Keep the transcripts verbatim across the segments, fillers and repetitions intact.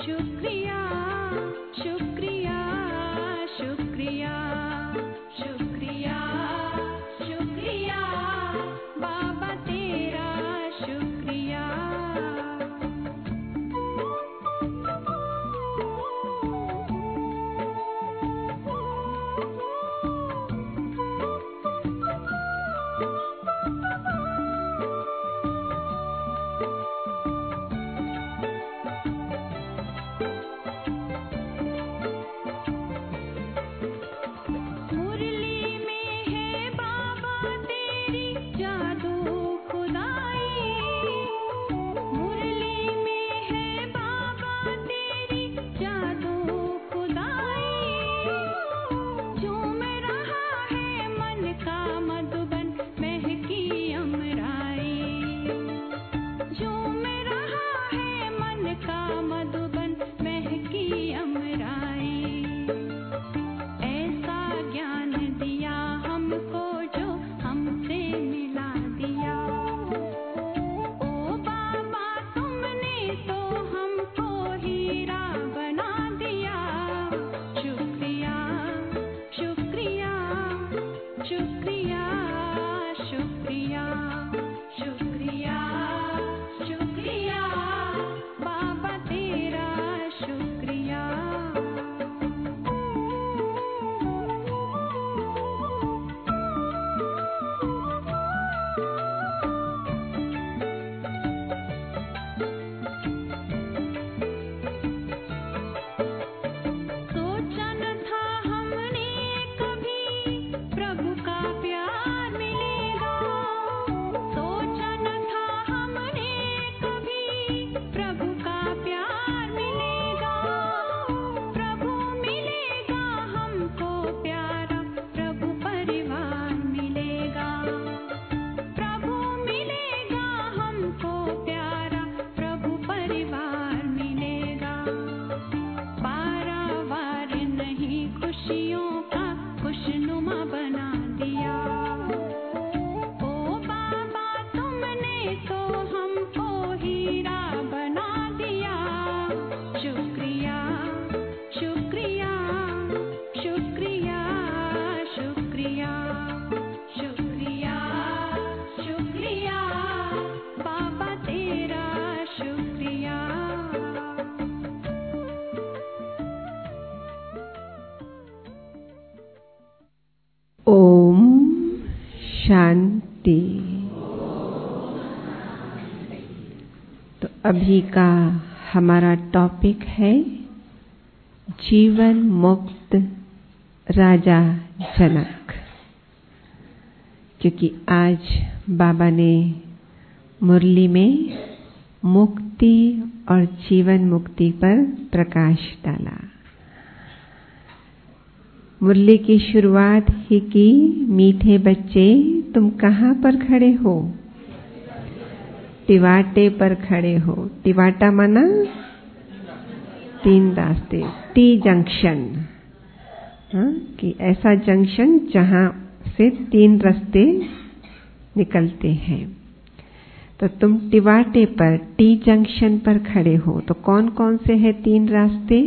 शुक्रिया शुक्रिया शुक्रिया शुक्रिया शुक्रिया बाबा तेरा शुक्रिया। ओम शांति। तो अभी का हमारा टॉपिक है जीवन मुक्त राजा जनक, क्योंकि आज बाबा ने मुरली में मुक्ति और जीवन मुक्ति पर प्रकाश डाला। मुरली की शुरुआत ही की, मीठे बच्चे तुम कहाँ पर खड़े हो? टिवाटे पर खड़े हो। टिवाटा माना तीन रास्ते, टी जंक्शन, हाँ, कि ऐसा जंक्शन जहाँ से तीन रास्ते निकलते हैं। तो तुम टिवाटे पर, टी जंक्शन पर खड़े हो। तो कौन कौन से हैं तीन रास्ते?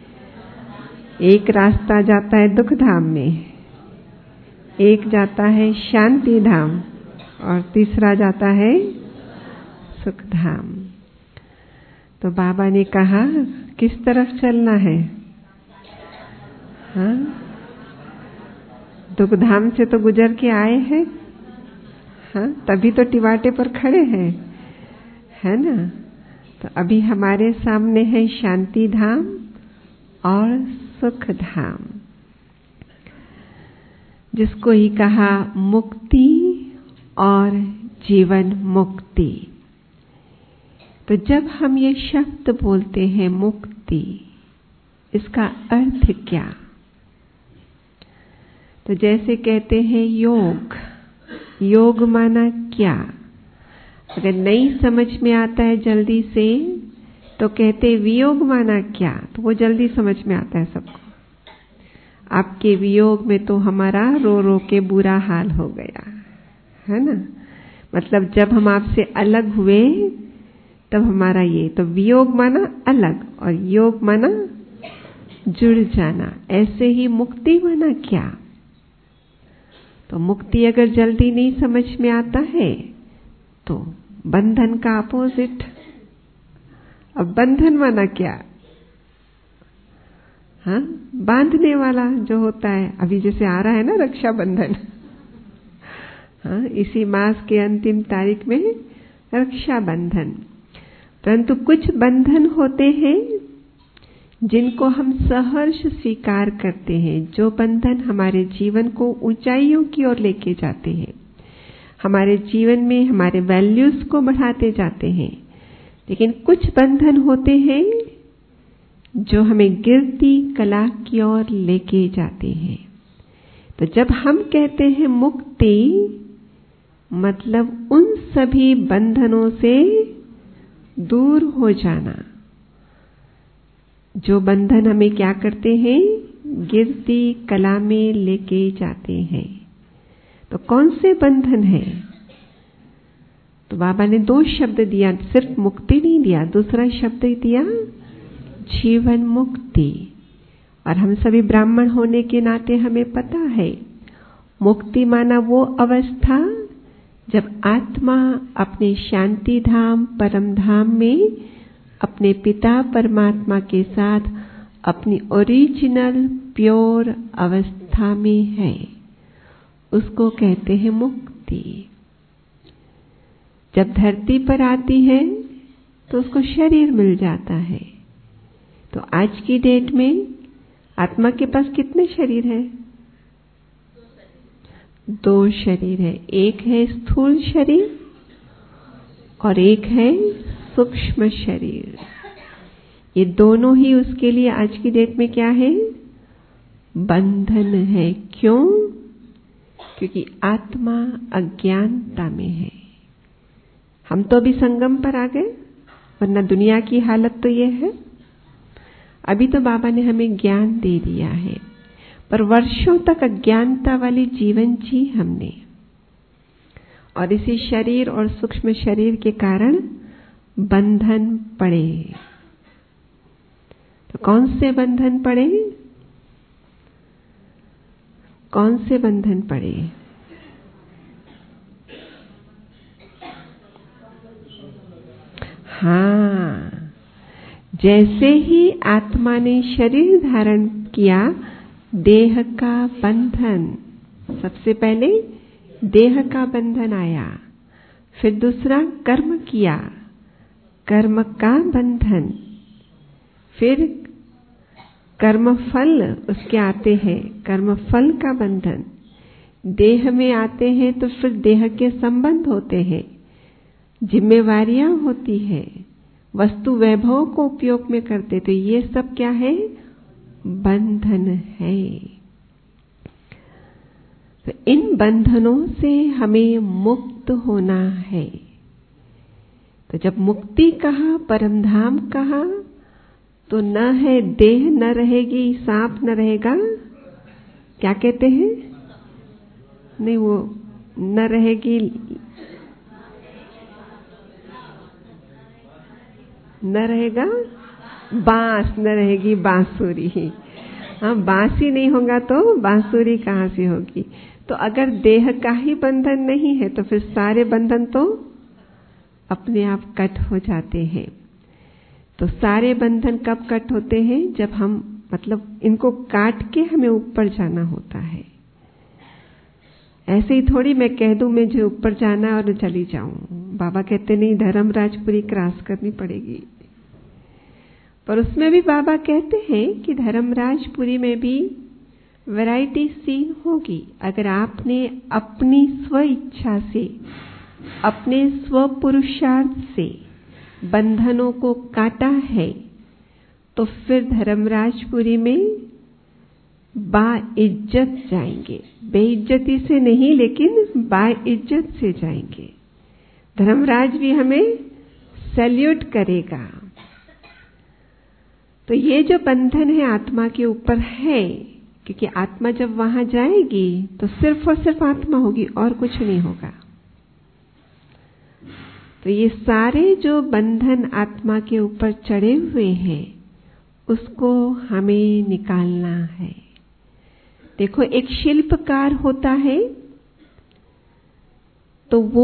एक रास्ता जाता है दुख धाम में, एक जाता है शांति धाम और तीसरा जाता है सुख धाम। तो बाबा ने कहा किस तरफ चलना है? हाँ, दुख धाम से तो गुजर के आए हैं, हाँ, तभी तो टिवाटे पर खड़े हैं, है ना। तो अभी हमारे सामने है शांति धाम और सुख धाम, जिसको ही कहा मुक्ति और जीवन मुक्ति। तो जब हम ये शब्द बोलते हैं मुक्ति, इसका अर्थ क्या? तो जैसे कहते हैं योग, योग माना क्या? अगर नहीं समझ में आता है जल्दी से तो कहते वियोग माना क्या, तो वो जल्दी समझ में आता है सबको। आपके वियोग में तो हमारा रो रो के बुरा हाल हो गया, है ना। मतलब जब हम आपसे अलग हुए तब हमारा ये, तो वियोग माना अलग और योग माना जुड़ जाना। ऐसे ही मुक्ति माना क्या? तो मुक्ति अगर जल्दी नहीं समझ में आता है तो बंधन का अपोजिट। अब बंधन माना क्या? हाँ, बांधने वाला जो होता है। अभी जैसे आ रहा है ना रक्षाबंधन, हाँ, इसी मास के अंतिम तारीख में रक्षाबंधन। परंतु कुछ बंधन होते हैं जिनको हम सहर्ष स्वीकार करते हैं, जो बंधन हमारे जीवन को ऊंचाइयों की ओर लेके जाते हैं, हमारे जीवन में हमारे वैल्यूज को बढ़ाते जाते हैं। लेकिन कुछ बंधन होते हैं जो हमें गिरती कला की ओर लेके जाते हैं। तो जब हम कहते हैं मुक्ति, मतलब उन सभी बंधनों से दूर हो जाना जो बंधन हमें क्या करते हैं, गिरती कला में लेके जाते हैं। तो कौन से बंधन है? तो बाबा ने दो शब्द दिया, सिर्फ मुक्ति नहीं दिया, दूसरा शब्द दिया जीवन मुक्ति। और हम सभी ब्राह्मण होने के नाते हमें पता है मुक्ति माना वो अवस्था जब आत्मा अपने शांति धाम परम धाम में अपने पिता परमात्मा के साथ अपनी ओरिजिनल प्योर अवस्था में है, उसको कहते हैं मुक्ति। जब धरती पर आती है तो उसको शरीर मिल जाता है। तो आज की डेट में आत्मा के पास कितने शरीर हैं? दो शरीर है। एक है स्थूल शरीर और एक है सूक्ष्म शरीर। ये दोनों ही उसके लिए आज की डेट में क्या है? बंधन है। क्यों? क्योंकि आत्मा अज्ञानता में है। हम तो अभी संगम पर आ गए, वरना दुनिया की हालत तो ये है। अभी तो बाबा ने हमें ज्ञान दे दिया है, पर वर्षों तक अज्ञानता वाली जीवन जी हमने, और इसी शरीर और सूक्ष्म शरीर के कारण बंधन पड़े। तो कौन से बंधन पड़े? कौन से बंधन पड़े? हाँ, जैसे ही आत्मा ने शरीर धारण किया, देह का बंधन, सबसे पहले देह का बंधन आया, फिर दूसरा कर्म किया, कर्म का बंधन, फिर कर्म फल उसके आते हैं, कर्म फल का बंधन। देह में आते हैं तो फिर देह के संबंध होते हैं, जिम्मेवारियां होती है, वस्तु वैभव को उपयोग में करते, तो ये सब क्या है? बंधन है। तो इन बंधनों से हमें मुक्त होना है। तो जब मुक्ति कहा, परमधाम कहा, तो न है देह न रहेगी, सांप न रहेगा, क्या कहते हैं? नहीं, वो न रहेगी, न रहेगा बांस, न रहेगी बांसुरी। हाँ, बांस ही नहीं होगा तो बांसुरी कहाँ से होगी? तो अगर देह का ही बंधन नहीं है तो फिर सारे बंधन तो अपने आप कट हो जाते हैं। तो सारे बंधन कब कट होते हैं? जब हम, मतलब इनको काट के हमें ऊपर जाना होता है। ऐसे ही थोड़ी मैं कह दूं मुझे ऊपर जाना है और चली जाऊं। बाबा कहते नहीं, धर्मराजपुरी क्रॉस करनी पड़ेगी। पर उसमें भी बाबा कहते हैं कि धर्मराजपुरी में भी वैरायटी सीन होगी। अगर आपने अपनी स्व इच्छा से, अपने स्व पुरुषार्थ से बंधनों को काटा है, तो फिर धर्मराजपुरी में बाइज्जत जाएंगे। बेइज्जती से नहीं, लेकिन बाइज्जत से जाएंगे। धर्मराज भी हमें सैल्यूट करेगा। तो ये जो बंधन है आत्मा के ऊपर है, क्योंकि आत्मा जब वहां जाएगी तो सिर्फ और सिर्फ आत्मा होगी और कुछ नहीं होगा। तो ये सारे जो बंधन आत्मा के ऊपर चढ़े हुए हैं उसको हमें निकालना है। देखो, एक शिल्पकार होता है तो वो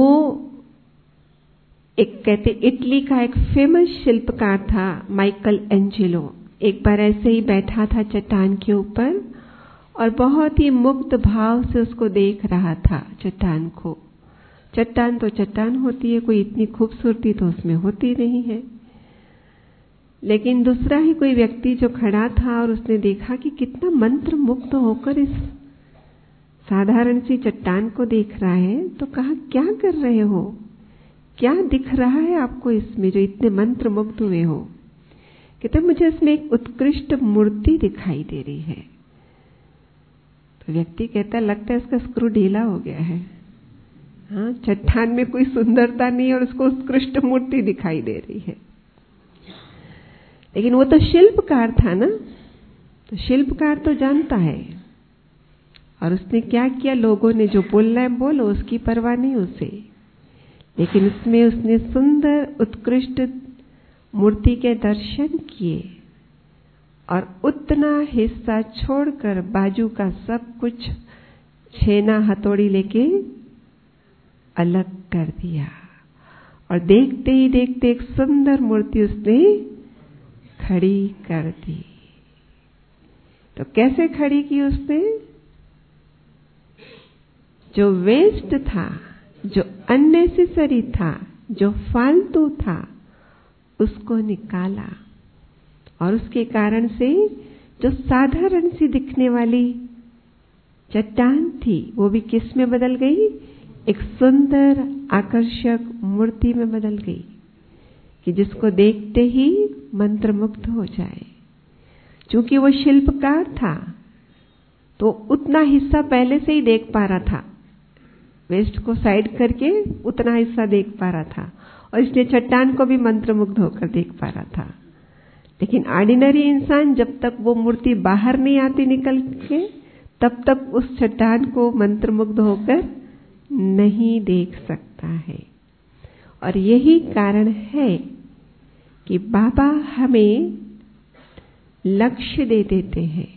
एक कहते इटली का एक फेमस शिल्पकार था माइकल एंजेलो। एक बार ऐसे ही बैठा था चट्टान के ऊपर और बहुत ही मुक्त भाव से उसको देख रहा था चट्टान को। चट्टान तो चट्टान होती है, कोई इतनी खूबसूरती तो उसमें होती नहीं है। लेकिन दूसरा ही कोई व्यक्ति जो खड़ा था और उसने देखा कि कितना मंत्र मुक्त होकर इस साधारण सी चट्टान को देख रहा है, तो कहा, क्या कर रहे हो, क्या दिख रहा है आपको इसमें जो इतने मंत्र मुग्ध हुए हो? कहते मुझे इसमें एक उत्कृष्ट मूर्ति दिखाई दे रही है। तो व्यक्ति कहता, लगता है इसका स्क्रू ढीला हो गया है। हाँ, चट्टान में कोई सुंदरता नहीं और उसको उत्कृष्ट मूर्ति दिखाई दे रही है। लेकिन वो तो शिल्पकार था ना, तो शिल्पकार तो जानता है। और उसने क्या किया, लोगों ने जो बोलना है बोलो, उसकी परवाह नहीं उसे। लेकिन उसमें उसने सुंदर उत्कृष्ट मूर्ति के दर्शन किए और उतना हिस्सा छोड़कर बाजू का सब कुछ छेना हथौड़ी लेके अलग कर दिया। और देखते ही देखते एक सुंदर मूर्ति उसने खड़ी कर दी। तो कैसे खड़ी की उसने? जो वेस्ट था, जो अननेसेसरी था, जो फालतू था, उसको निकाला। और उसके कारण से जो साधारण सी दिखने वाली चट्टान थी वो भी किस में बदल गई? एक सुंदर आकर्षक मूर्ति में बदल गई कि जिसको देखते ही मंत्रमुग्ध हो जाए। क्योंकि वो शिल्पकार था तो उतना हिस्सा पहले से ही देख पा रहा था, वेस्ट को साइड करके उतना हिस्सा देख पा रहा था और इसलिए चट्टान को भी मंत्रमुग्ध होकर देख पा रहा था। लेकिन ऑर्डिनरी इंसान जब तक वो मूर्ति बाहर नहीं आती निकल के, तब तक उस चट्टान को मंत्रमुग्ध होकर नहीं देख सकता है। और यही कारण है कि बाबा हमें लक्ष्य दे देते हैं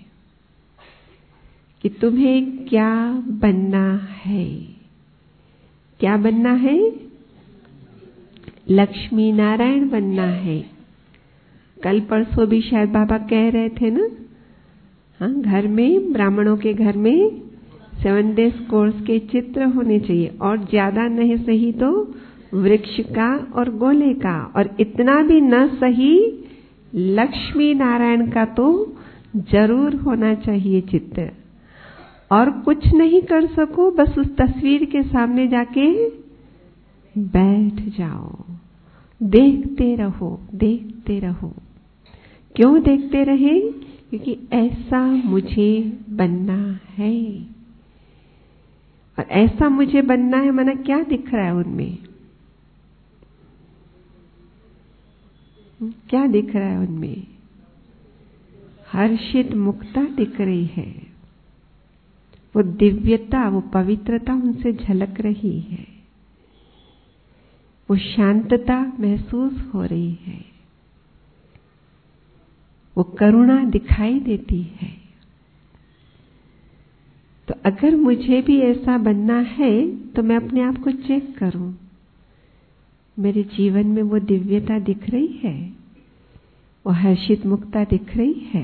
कि तुम्हें क्या बनना है। क्या बनना है? लक्ष्मी नारायण बनना है। कल परसों भी शायद बाबा कह रहे थे ना, हाँ, घर में, ब्राह्मणों के घर में सेवन डेज कोर्स के चित्र होने चाहिए और ज्यादा नहीं सही तो वृक्ष का और गोले का, और इतना भी न सही लक्ष्मी नारायण का तो जरूर होना चाहिए चित्र। और कुछ नहीं कर सको, बस उस तस्वीर के सामने जाके बैठ जाओ, देखते रहो, देखते रहो। क्यों देखते रहे? क्योंकि ऐसा मुझे बनना है। और ऐसा मुझे बनना है माना क्या दिख रहा है उनमें? क्या दिख रहा है उनमें? हर्षित मुक्ता दिख रही है। वो दिव्यता, वो पवित्रता उनसे झलक रही है। वो शांतता महसूस हो रही है। वो करुणा दिखाई देती है। तो अगर मुझे भी ऐसा बनना है तो मैं अपने आप को चेक करूं, मेरे जीवन में वो दिव्यता दिख रही है, वो हर्षित मुक्ता दिख रही है।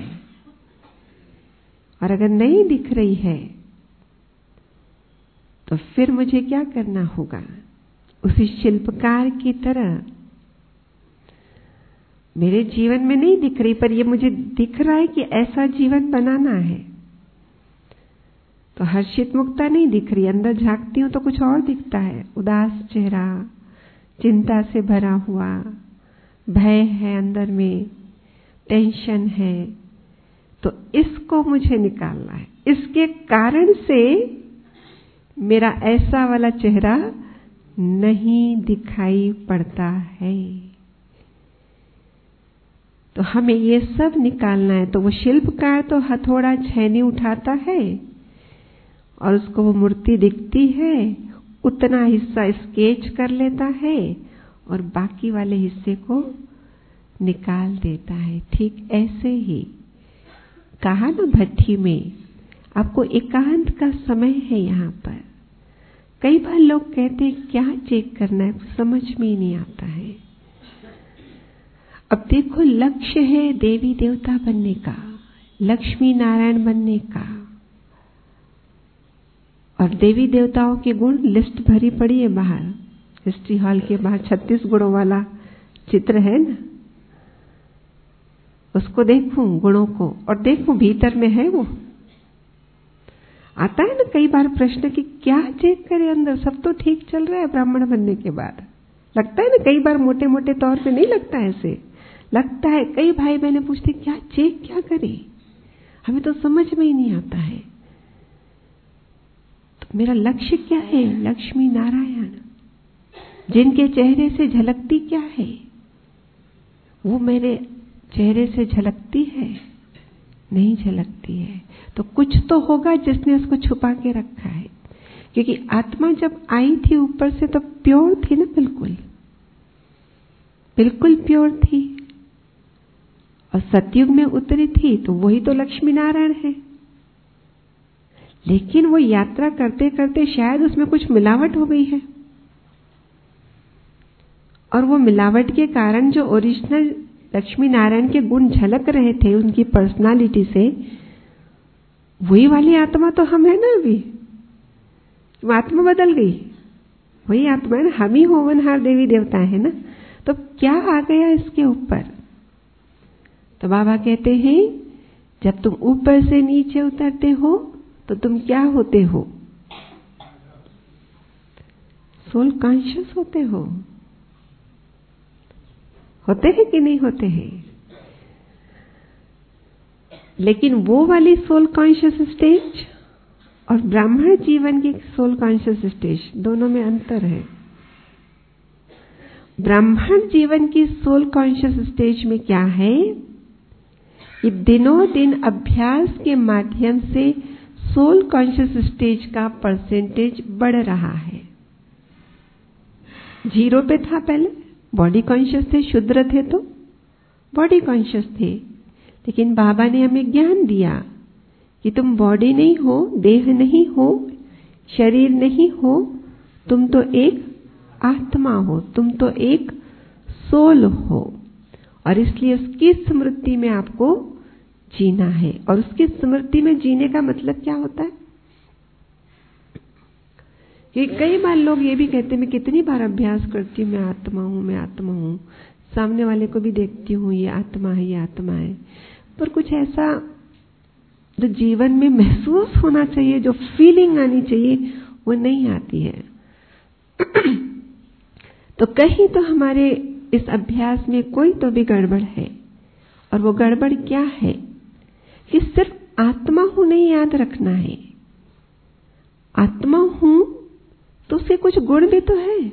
और अगर नहीं दिख रही है तो फिर मुझे क्या करना होगा? उसी शिल्पकार की तरह, मेरे जीवन में नहीं दिख रही पर ये मुझे दिख रहा है कि ऐसा जीवन बनाना है। तो हर्षित मुक्ता नहीं दिख रही, अंदर झांकती हूं तो कुछ और दिखता है। उदास चेहरा, चिंता से भरा हुआ, भय है अंदर में, टेंशन है। तो इसको मुझे निकालना है। इसके कारण से मेरा ऐसा वाला चेहरा नहीं दिखाई पड़ता है। तो हमें ये सब निकालना है। तो वो शिल्पकार तो हथौड़ा छेनी उठाता है और उसको वो मूर्ति दिखती है, उतना हिस्सा स्केच कर लेता है और बाकी वाले हिस्से को निकाल देता है। ठीक ऐसे ही कहा ना भट्ठी में, आपको एकांत का समय है। यहाँ पर कई बार लोग कहते हैं क्या चेक करना है, समझ में ही नहीं आता है। अब देखो, लक्ष्य है देवी देवता बनने का, लक्ष्मी नारायण बनने का, और देवी देवताओं के गुण लिस्ट भरी पड़ी है बाहर, हिस्ट्री हॉल के बाहर छत्तीस गुणों वाला चित्र है ना, उसको देखूं गुणों को, और देखूं भीतर में है वो। आता है ना कई बार प्रश्न कि क्या चेक करे अंदर, सब तो ठीक चल रहा है ब्राह्मण बनने के बाद। लगता है ना कई बार, मोटे मोटे तौर पे नहीं लगता है, ऐसे लगता है। कई भाई बहनें पूछते क्या चेक क्या करें, हमें तो समझ में ही नहीं आता है। तो मेरा लक्ष्य क्या है? लक्ष्मी नारायण, जिनके चेहरे से झलकती क्या है, वो मेरे चेहरे से झलकती है? नहीं झलकती है। तो कुछ तो होगा जिसने उसको छुपा के रखा है, क्योंकि आत्मा जब आई थी ऊपर से तो प्योर थी ना, बिल्कुल बिल्कुल प्योर थी, और सतयुग में उतरी थी तो वही तो लक्ष्मी नारायण है। लेकिन वो यात्रा करते करते शायद उसमें कुछ मिलावट हो गई है, और वो मिलावट के कारण जो ओरिजिनल लक्ष्मी नारायण के गुण झलक रहे थे उनकी पर्सनालिटी से, वही वाली आत्मा तो हम है ना। अभी वो आत्मा बदल गई, वही आत्मा है ना, हम ही होवनहार देवी देवता है ना। तो क्या आ गया इसके ऊपर? तो बाबा कहते हैं जब तुम ऊपर से नीचे उतरते हो तो तुम क्या होते हो? सोल कॉन्शियस होते हो। होते हैं कि नहीं होते हैं? लेकिन वो वाली सोल कॉन्शियस स्टेज और ब्राह्मण जीवन की सोल कॉन्शियस स्टेज, दोनों में अंतर है। ब्राह्मण जीवन की सोल कॉन्शियस स्टेज में क्या है कि दिनों दिन अभ्यास के माध्यम से सोल कॉन्शियस स्टेज का परसेंटेज बढ़ रहा है। जीरो पे था पहले, बॉडी कॉन्शियस थे, शुद्र थे तो बॉडी कॉन्शियस थे। लेकिन बाबा ने हमें ज्ञान दिया कि तुम बॉडी नहीं हो, देह नहीं हो, शरीर नहीं हो, तुम तो एक आत्मा हो, तुम तो एक सोल हो, और इसलिए उसकी स्मृति में आपको जीना है। और उसकी स्मृति में जीने का मतलब क्या होता है कि कई बार लोग ये भी कहते हैं मैं कितनी बार अभ्यास करती हूँ, मैं आत्मा हूँ, मैं आत्मा हूँ, सामने वाले को भी देखती हूँ ये आत्मा है, ये आत्मा है, पर कुछ ऐसा जो जीवन में महसूस होना चाहिए, जो फीलिंग आनी चाहिए, वो नहीं आती है। तो कहीं तो हमारे इस अभ्यास में कोई तो भी गड़बड़ है। और वो गड़बड़ क्या है कि सिर्फ आत्मा हूं नहीं याद रखना है। आत्मा हूं तो उसके कुछ गुण भी तो है।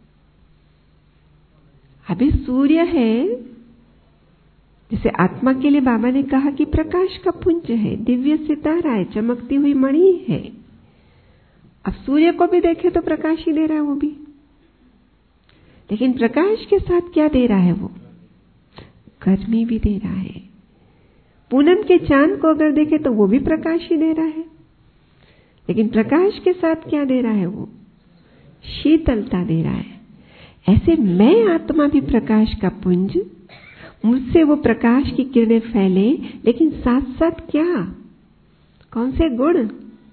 अभी सूर्य है, जैसे आत्मा के लिए बाबा ने कहा कि प्रकाश का पुंज है, दिव्य सितारा है, चमकती हुई मणि है। अब सूर्य को भी देखे तो प्रकाश ही दे रहा है वो भी, लेकिन प्रकाश के साथ क्या दे रहा है? वो गर्मी भी दे रहा है। पूनम के चांद को अगर देखे तो वो भी प्रकाश ही दे रहा है, लेकिन प्रकाश के साथ क्या दे रहा है? वो शीतलता दे रहा है। ऐसे मैं आत्मा भी प्रकाश का पुंज, मुझसे वो प्रकाश की किरणें फैले, लेकिन साथ साथ क्या? कौन से गुण?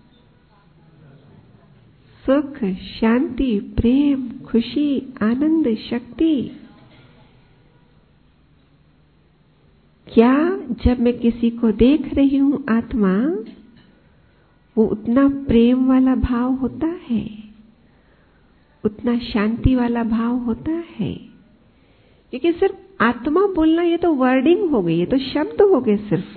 सुख, शांति, प्रेम, खुशी, आनंद, शक्ति। क्या जब मैं किसी को देख रही हूं आत्मा, वो उतना प्रेम वाला भाव होता है, उतना शांति वाला भाव होता है? क्योंकि सिर्फ आत्मा बोलना ये तो वर्डिंग हो गई, ये तो शब्द हो गए सिर्फ,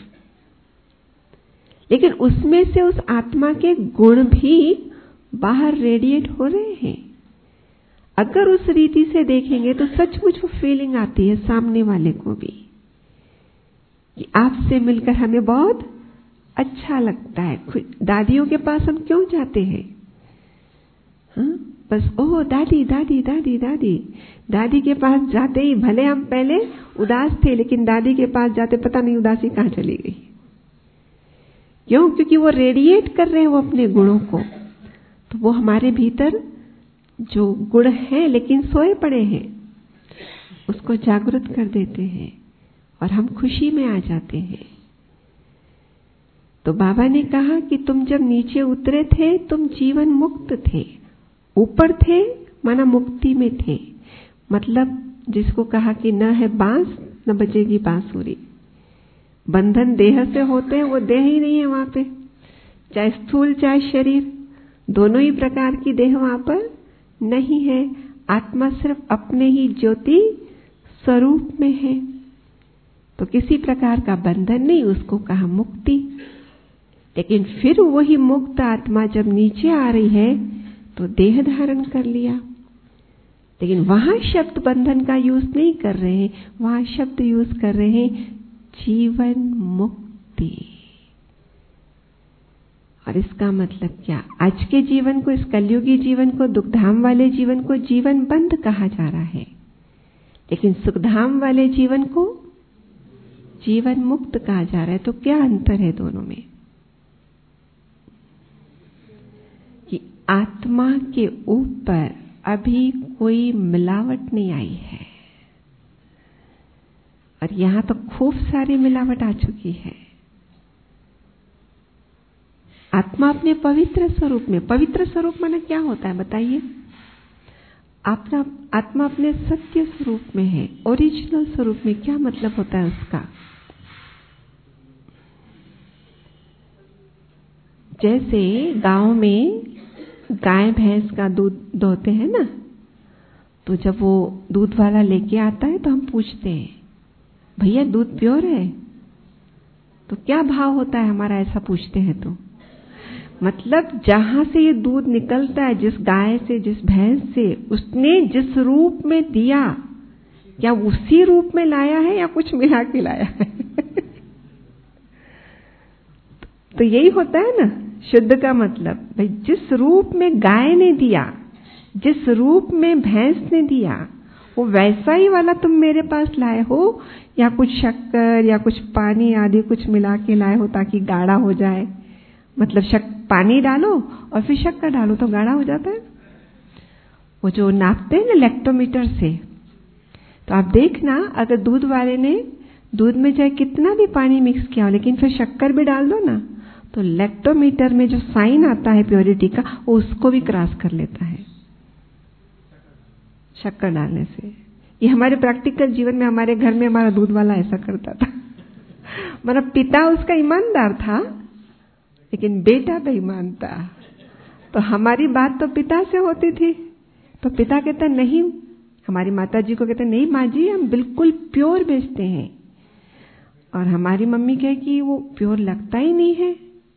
लेकिन उसमें से उस आत्मा के गुण भी बाहर रेडिएट हो रहे हैं। अगर उस रीति से देखेंगे तो सचमुच वो फीलिंग आती है सामने वाले को भी कि आपसे मिलकर हमें बहुत अच्छा लगता है। दादियों के पास हम क्यों जाते हैं? हाँ? बस ओह दादी दादी दादी दादी दादी के पास जाते ही भले हम पहले उदास थे, लेकिन दादी के पास जाते पता नहीं उदासी कहाँ चली गई। क्यों? क्योंकि वो रेडिएट कर रहे हैं वो अपने गुणों को। तो वो हमारे भीतर जो गुण हैं लेकिन सोए पड़े हैं, उसको जागृत कर देते हैं और हम खुशी में आ जाते हैं। तो बाबा ने कहा कि तुम जब नीचे उतरे थे तुम जीवन मुक्त थे, ऊपर थे माना मुक्ति में थे। मतलब जिसको कहा कि न है बांस न बजेगी बांसुरी। बंधन देह से होते हैं, वो देह ही नहीं है वहां पे, चाहे स्थूल चाहे शरीर, दोनों ही प्रकार की देह वहां पर नहीं है। आत्मा सिर्फ अपने ही ज्योति स्वरूप में है, तो किसी प्रकार का बंधन नहीं, उसको कहा मुक्ति। लेकिन फिर वही मुक्त आत्मा जब नीचे आ रही है तो देह धारण कर लिया। लेकिन वहां शब्द बंधन का यूज नहीं कर रहे हैं, वहां शब्द यूज कर रहे हैं जीवन मुक्ति। और इसका मतलब क्या? आज के जीवन को, इस कलयुगी जीवन को, दुखधाम वाले जीवन को जीवन बंद कहा जा रहा है, लेकिन सुखधाम वाले जीवन को जीवन मुक्त कहा जा रहा है। तो क्या अंतर है दोनों में? कि आत्मा के ऊपर अभी कोई मिलावट नहीं आई है, और यहां तो खूब सारी मिलावट आ चुकी है। आत्मा अपने पवित्र स्वरूप में, पवित्र स्वरूप माना क्या होता है बताइए? अपना आत्मा अपने सत्य स्वरूप में है, ओरिजिनल स्वरूप में। क्या मतलब होता है उसका? जैसे गांव में गाय भैंस का दूध दोहते हैं ना, तो जब वो दूध वाला लेके आता है तो हम पूछते हैं भैया दूध प्योर है? तो क्या भाव होता है हमारा ऐसा पूछते हैं तो? मतलब जहां से ये दूध निकलता है, जिस गाय से, जिस भैंस से, उसने जिस रूप में दिया, क्या उसी रूप में लाया है या कुछ मिला के लाया है? तो यही होता है ना शुद्ध का मतलब। भाई जिस रूप में गाय ने दिया, जिस रूप में भैंस ने दिया, वो वैसा ही वाला तुम मेरे पास लाए हो, या कुछ शक्कर या कुछ पानी आदि कुछ मिला के लाए हो ताकि गाढ़ा हो जाए? मतलब शक पानी डालो और फिर शक्कर डालो तो गाढ़ा हो जाता है। वो जो नापते हैं ना लैक्टोमीटर से, तो आप देखना अगर दूध वाले ने दूध में चाहे कितना भी पानी मिक्स किया हो, लेकिन फिर शक्कर भी डाल दो ना, तो लैक्टोमीटर में जो साइन आता है प्योरिटी का, वो उसको भी क्रॉस कर लेता है शक्कर डालने से। ये हमारे प्रैक्टिकल जीवन में, हमारे घर में हमारा दूध वाला ऐसा करता था। मतलब पिता उसका ईमानदार था, लेकिन बेटा बेईमान था। तो हमारी बात तो पिता से होती थी, तो पिता कहता नहीं, हमारी माता जी को कहते नहीं माँ जी हम बिल्कुल प्योर बेचते हैं, और हमारी मम्मी कहे कि वो प्योर लगता ही नहीं है।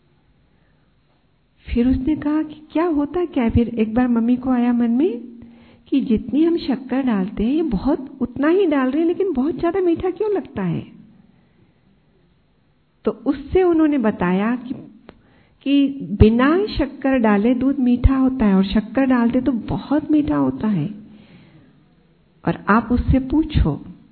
फिर उसने कहा कि क्या होता क्या है? फिर एक बार मम्मी को आया मन में कि जितनी हम शक्कर डालते हैं ये बहुत उतना ही डाल रहे हैं, लेकिन बहुत ज्यादा मीठा क्यों लगता है? तो उससे उन्होंने बताया कि कि बिना शक्कर डाले दूध मीठा होता है, और शक्कर डालते तो बहुत मीठा होता है। और आप उससे पूछो,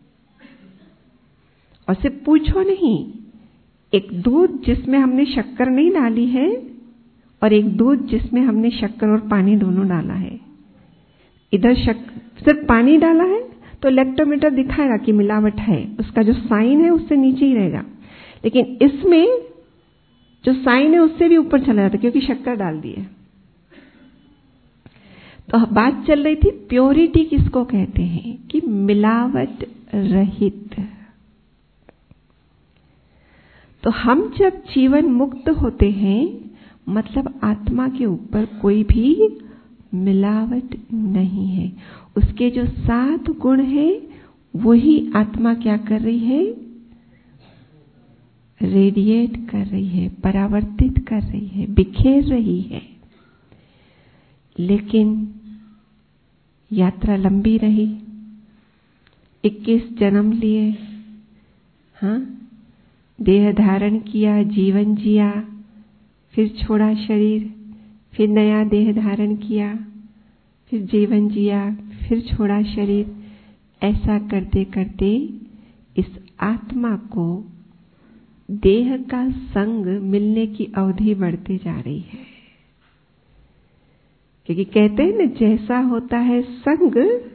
और सिर्फ पूछो नहीं, एक दूध जिसमें हमने शक्कर नहीं डाली है और एक दूध जिसमें हमने शक्कर और पानी दोनों डाला है। इधर शक्कर सिर्फ पानी डाला है तो लैक्टोमीटर दिखाएगा कि मिलावट है, उसका जो साइन है उससे नीचे ही रहेगा। लेकिन इसमें जो साइन है उससे भी ऊपर चला जाता है, क्योंकि शक्कर डाल दी है। तो बात चल रही थी प्योरिटी किसको कहते हैं, कि मिलावट रहित। तो हम जब जीवन मुक्त होते हैं, मतलब आत्मा के ऊपर कोई भी मिलावट नहीं है। उसके जो सात गुण हैं वही आत्मा क्या कर रही है? रेडिएट कर रही है, परावर्तित कर रही है, बिखेर रही है। लेकिन यात्रा लंबी रही, इक्कीस जन्म लिए, हाँ, देह धारण किया, जीवन जिया, फिर छोड़ा शरीर, फिर नया देह धारण किया, फिर जीवन जिया, फिर छोड़ा शरीर। ऐसा करते करते इस आत्मा को देह का संग मिलने की अवधि बढ़ती जा रही है। क्योंकि कहते हैं ना, जैसा होता है संग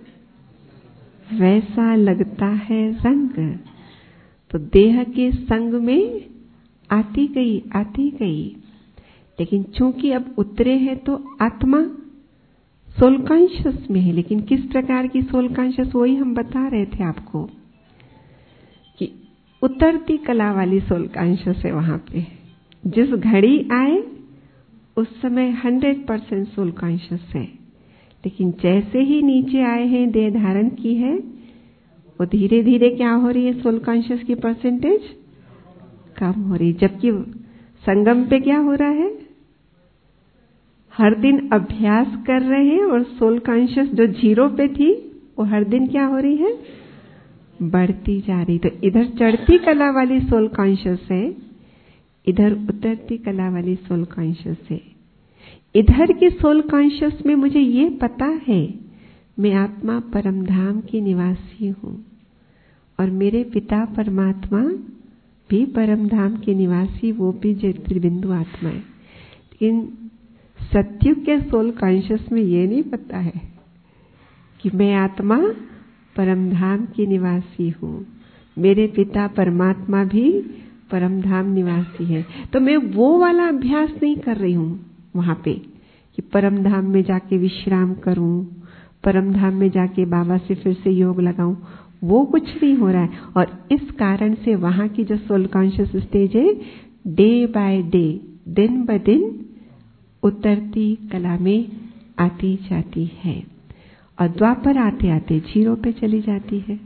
वैसा लगता है रंग। तो देह के संग में आती गई आती गई, लेकिन चूंकि अब उतरे हैं तो आत्मा सोल कॉन्शियस में है। लेकिन किस प्रकार की सोल कॉन्शियस, वही हम बता रहे थे आपको कि उतरती कला वाली सोल कॉन्शियस है वहां पे। जिस घड़ी आए उस समय हंड्रेड परसेंट सोल कॉन्शियस है, लेकिन जैसे ही नीचे आए हैं, देह धारण की है, वो धीरे धीरे क्या हो रही है, सोल कॉन्शियस की परसेंटेज कम हो रही। जबकि संगम पे क्या हो रहा है, हर दिन अभ्यास कर रहे हैं और सोल कॉन्शियस जो जीरो पे थी वो हर दिन क्या हो रही है, बढ़ती जा रही। तो इधर चढ़ती कला वाली सोल कॉन्शियस है, इधर उतरती कला वाली सोल कॉन्शियस है। इधर की सोल कॉन्शियस में मुझे ये पता है मैं आत्मा परमधाम की निवासी हूं और मेरे पिता परमात्मा भी परमधाम के निवासी, वो भी ज्योतिर्बिंदु आत्मा है। लेकिन सत्युग के सोल कॉन्शियस में ये नहीं पता है कि मैं आत्मा परमधाम की निवासी हूं, मेरे पिता परमात्मा भी परमधाम निवासी है। तो मैं वो वाला अभ्यास नहीं कर रही हूं वहां पे कि परमधाम में जाके विश्राम करूं, परमधाम में जाके बाबा से फिर से योग लगाऊं, वो कुछ नहीं हो रहा है। और इस कारण से वहां की जो सोल कॉन्शियस स्टेज है, डे बाय डे, दिन ब दिन उतरती कला में आती जाती है और द्वापर आते आते जीरो पे चली जाती है।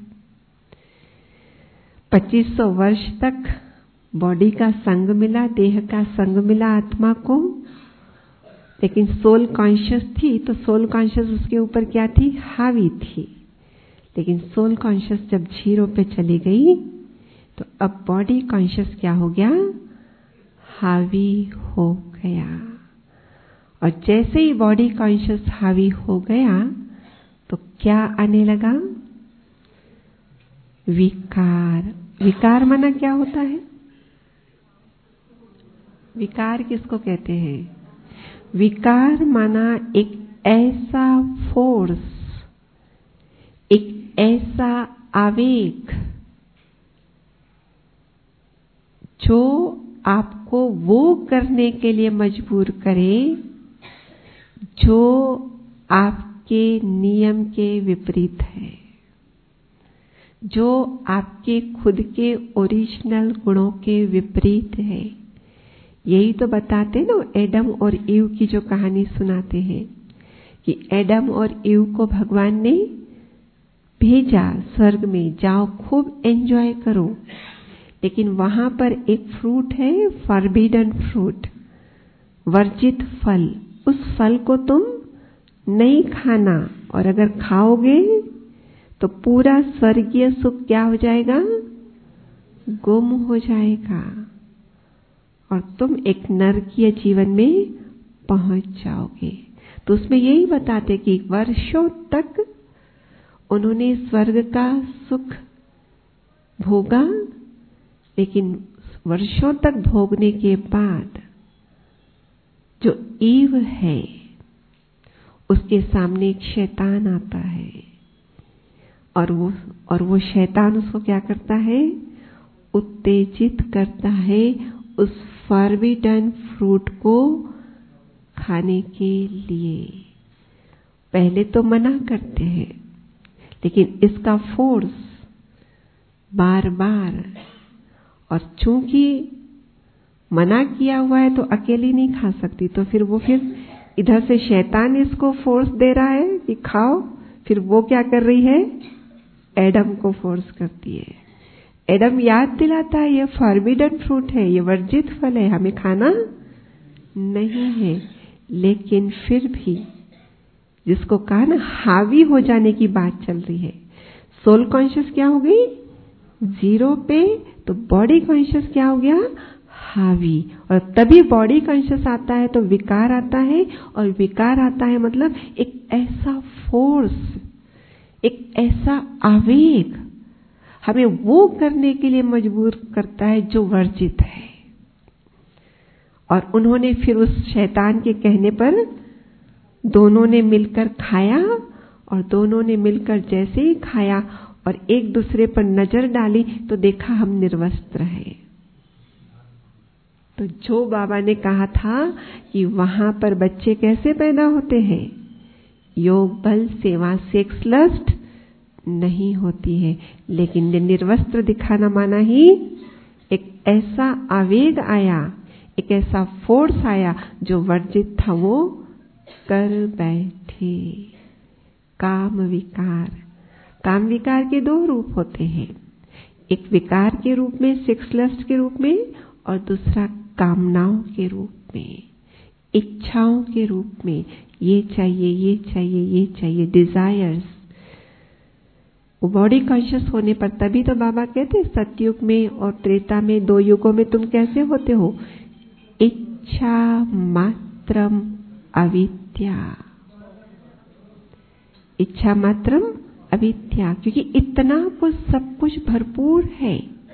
पच्चीस सौ वर्ष तक बॉडी का संग मिला, देह का संग मिला आत्मा को, लेकिन सोल कॉन्शियस थी तो सोल कॉन्शियस उसके ऊपर क्या थी, हावी थी। लेकिन सोल कॉन्शियस जब जीरो पे चली गई तो अब बॉडी कॉन्शियस क्या हो गया, हावी हो गया। और जैसे ही बॉडी कॉन्शियस हावी हो गया तो क्या आने लगा, विकार। विकार माना क्या होता है, विकार किसको कहते हैं, विकार माना एक ऐसा फोर्स, एक ऐसा आवेग जो आपको वो करने के लिए मजबूर करे जो आपके नियम के विपरीत है, जो आपके खुद के ओरिजिनल गुणों के विपरीत है। यही तो बताते ना, एडम और ईव की जो कहानी सुनाते हैं कि एडम और ईव को भगवान ने भेजा स्वर्ग में, जाओ खूब एंजॉय करो, लेकिन वहां पर एक फ्रूट है, फॉरबिडन फ्रूट, वर्जित फल, उस फल को तुम नहीं खाना, और अगर खाओगे तो पूरा स्वर्गीय सुख क्या हो जाएगा, गुम हो जाएगा और तुम एक नरकीय जीवन में पहुंच जाओगे। तो उसमें यही बताते कि वर्षों तक उन्होंने स्वर्ग का सुख भोगा, लेकिन वर्षों तक भोगने के बाद जो ईव है उसके सामने एक शैतान आता है और वो और वो शैतान उसको क्या करता है, उत्तेजित करता है उस फॉरबिडन फ्रूट को खाने के लिए। पहले तो मना करते हैं, लेकिन इसका फोर्स बार बार, और चूंकि मना किया हुआ है तो अकेली नहीं खा सकती, तो फिर वो फिर इधर से शैतान इसको फोर्स दे रहा है कि खाओ, फिर वो क्या कर रही है, एडम को फोर्स करती है। एडम याद दिलाता है ये फॉरबिडन फ्रूट है, ये वर्जित फल है, हमें खाना नहीं है। लेकिन फिर भी जिसको कहा ना हावी हो जाने की बात चल रही है, सोल कॉन्शियस क्या हो गई जीरो पे, तो बॉडी कॉन्शियस क्या हो गया, हावी, और तभी बॉडी कॉन्शियस आता है तो विकार आता है, और विकार आता है मतलब एक ऐसा फोर्स, एक ऐसा आवेग हमें वो करने के लिए मजबूर करता है जो वर्जित है। और उन्होंने फिर उस शैतान के कहने पर दोनों ने मिलकर खाया, और दोनों ने मिलकर जैसे ही खाया और एक दूसरे पर नजर डाली तो देखा हम निर्वस्त्र हैं। तो जो बाबा ने कहा था कि वहां पर बच्चे कैसे पैदा होते हैं, योग बल सेवा सेक्स लस्ट नहीं होती है, लेकिन निर्वस्त्र दिखाना माना ही एक ऐसा आवेग आया, एक ऐसा फोर्स आया जो वर्जित था वो कर बैठे। काम विकार, काम विकार के दो रूप होते हैं, एक विकार के रूप में सेक्स लस्ट के रूप में, और दूसरा कामनाओं के रूप में, इच्छाओं के रूप में। ये चाहिए, ये चाहिए, ये चाहिए, डिजायर्स। वो बॉडी कॉन्शियस होने पर तभी तो बाबा कहते सतयुग में और त्रेता में, दो युगों में तुम कैसे होते हो, इच्छा मात्रम अविद्या, इच्छा मात्रम अविद्या, क्योंकि इतना कुछ सब कुछ भरपूर है।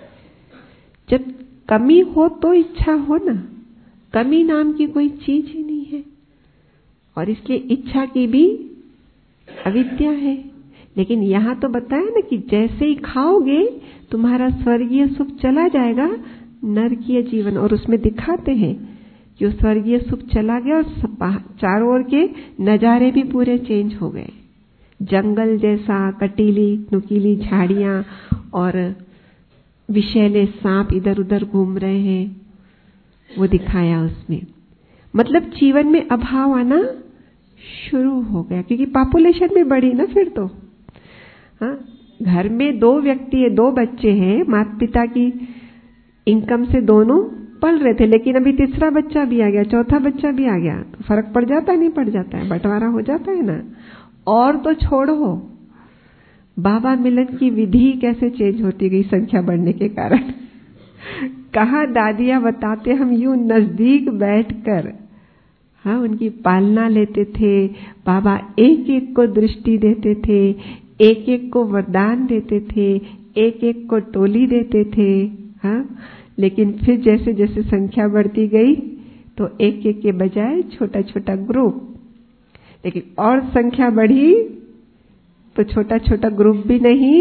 जब कमी हो तो इच्छा हो ना, कमी नाम की कोई चीज ही नहीं है, और इसलिए इच्छा की भी अविद्या है। लेकिन यहां तो बताया ना कि जैसे ही खाओगे तुम्हारा स्वर्गीय सुख चला जाएगा, नरकीय जीवन, और उसमें दिखाते हैं कि स्वर्गीय सुख चला गया और चारों ओर के नजारे भी पूरे चेंज हो गए। जंगल जैसा, कटीली नुकीली झाड़ियां और विषैले सांप इधर उधर घूम रहे हैं, वो दिखाया उसमें। मतलब जीवन में अभाव आना शुरू हो गया, क्योंकि पॉपुलेशन भी बढ़ी ना फिर तो। हाँ, घर में दो व्यक्ति है, दो बच्चे हैं, माता पिता की इनकम से दोनों पल रहे थे, लेकिन अभी तीसरा बच्चा भी आ गया, चौथा बच्चा भी आ गया, तो फर्क पड़ जाता है नहीं पड़ जाता है, बंटवारा हो जाता है ना। और तो छोड़ो, बाबा मिलन की विधि कैसे चेंज होती गई संख्या बढ़ने के कारण। कहा दादियां बताते हम यूं नजदीक बैठकर हाँ उनकी पालना लेते थे। बाबा एक एक को दृष्टि देते थे, एक एक को वरदान देते थे, एक एक को टोली देते थे। हाँ, लेकिन फिर जैसे जैसे संख्या बढ़ती गई तो एक एक के बजाय छोटा छोटा ग्रुप, लेकिन और संख्या बढ़ी तो छोटा छोटा ग्रुप भी नहीं,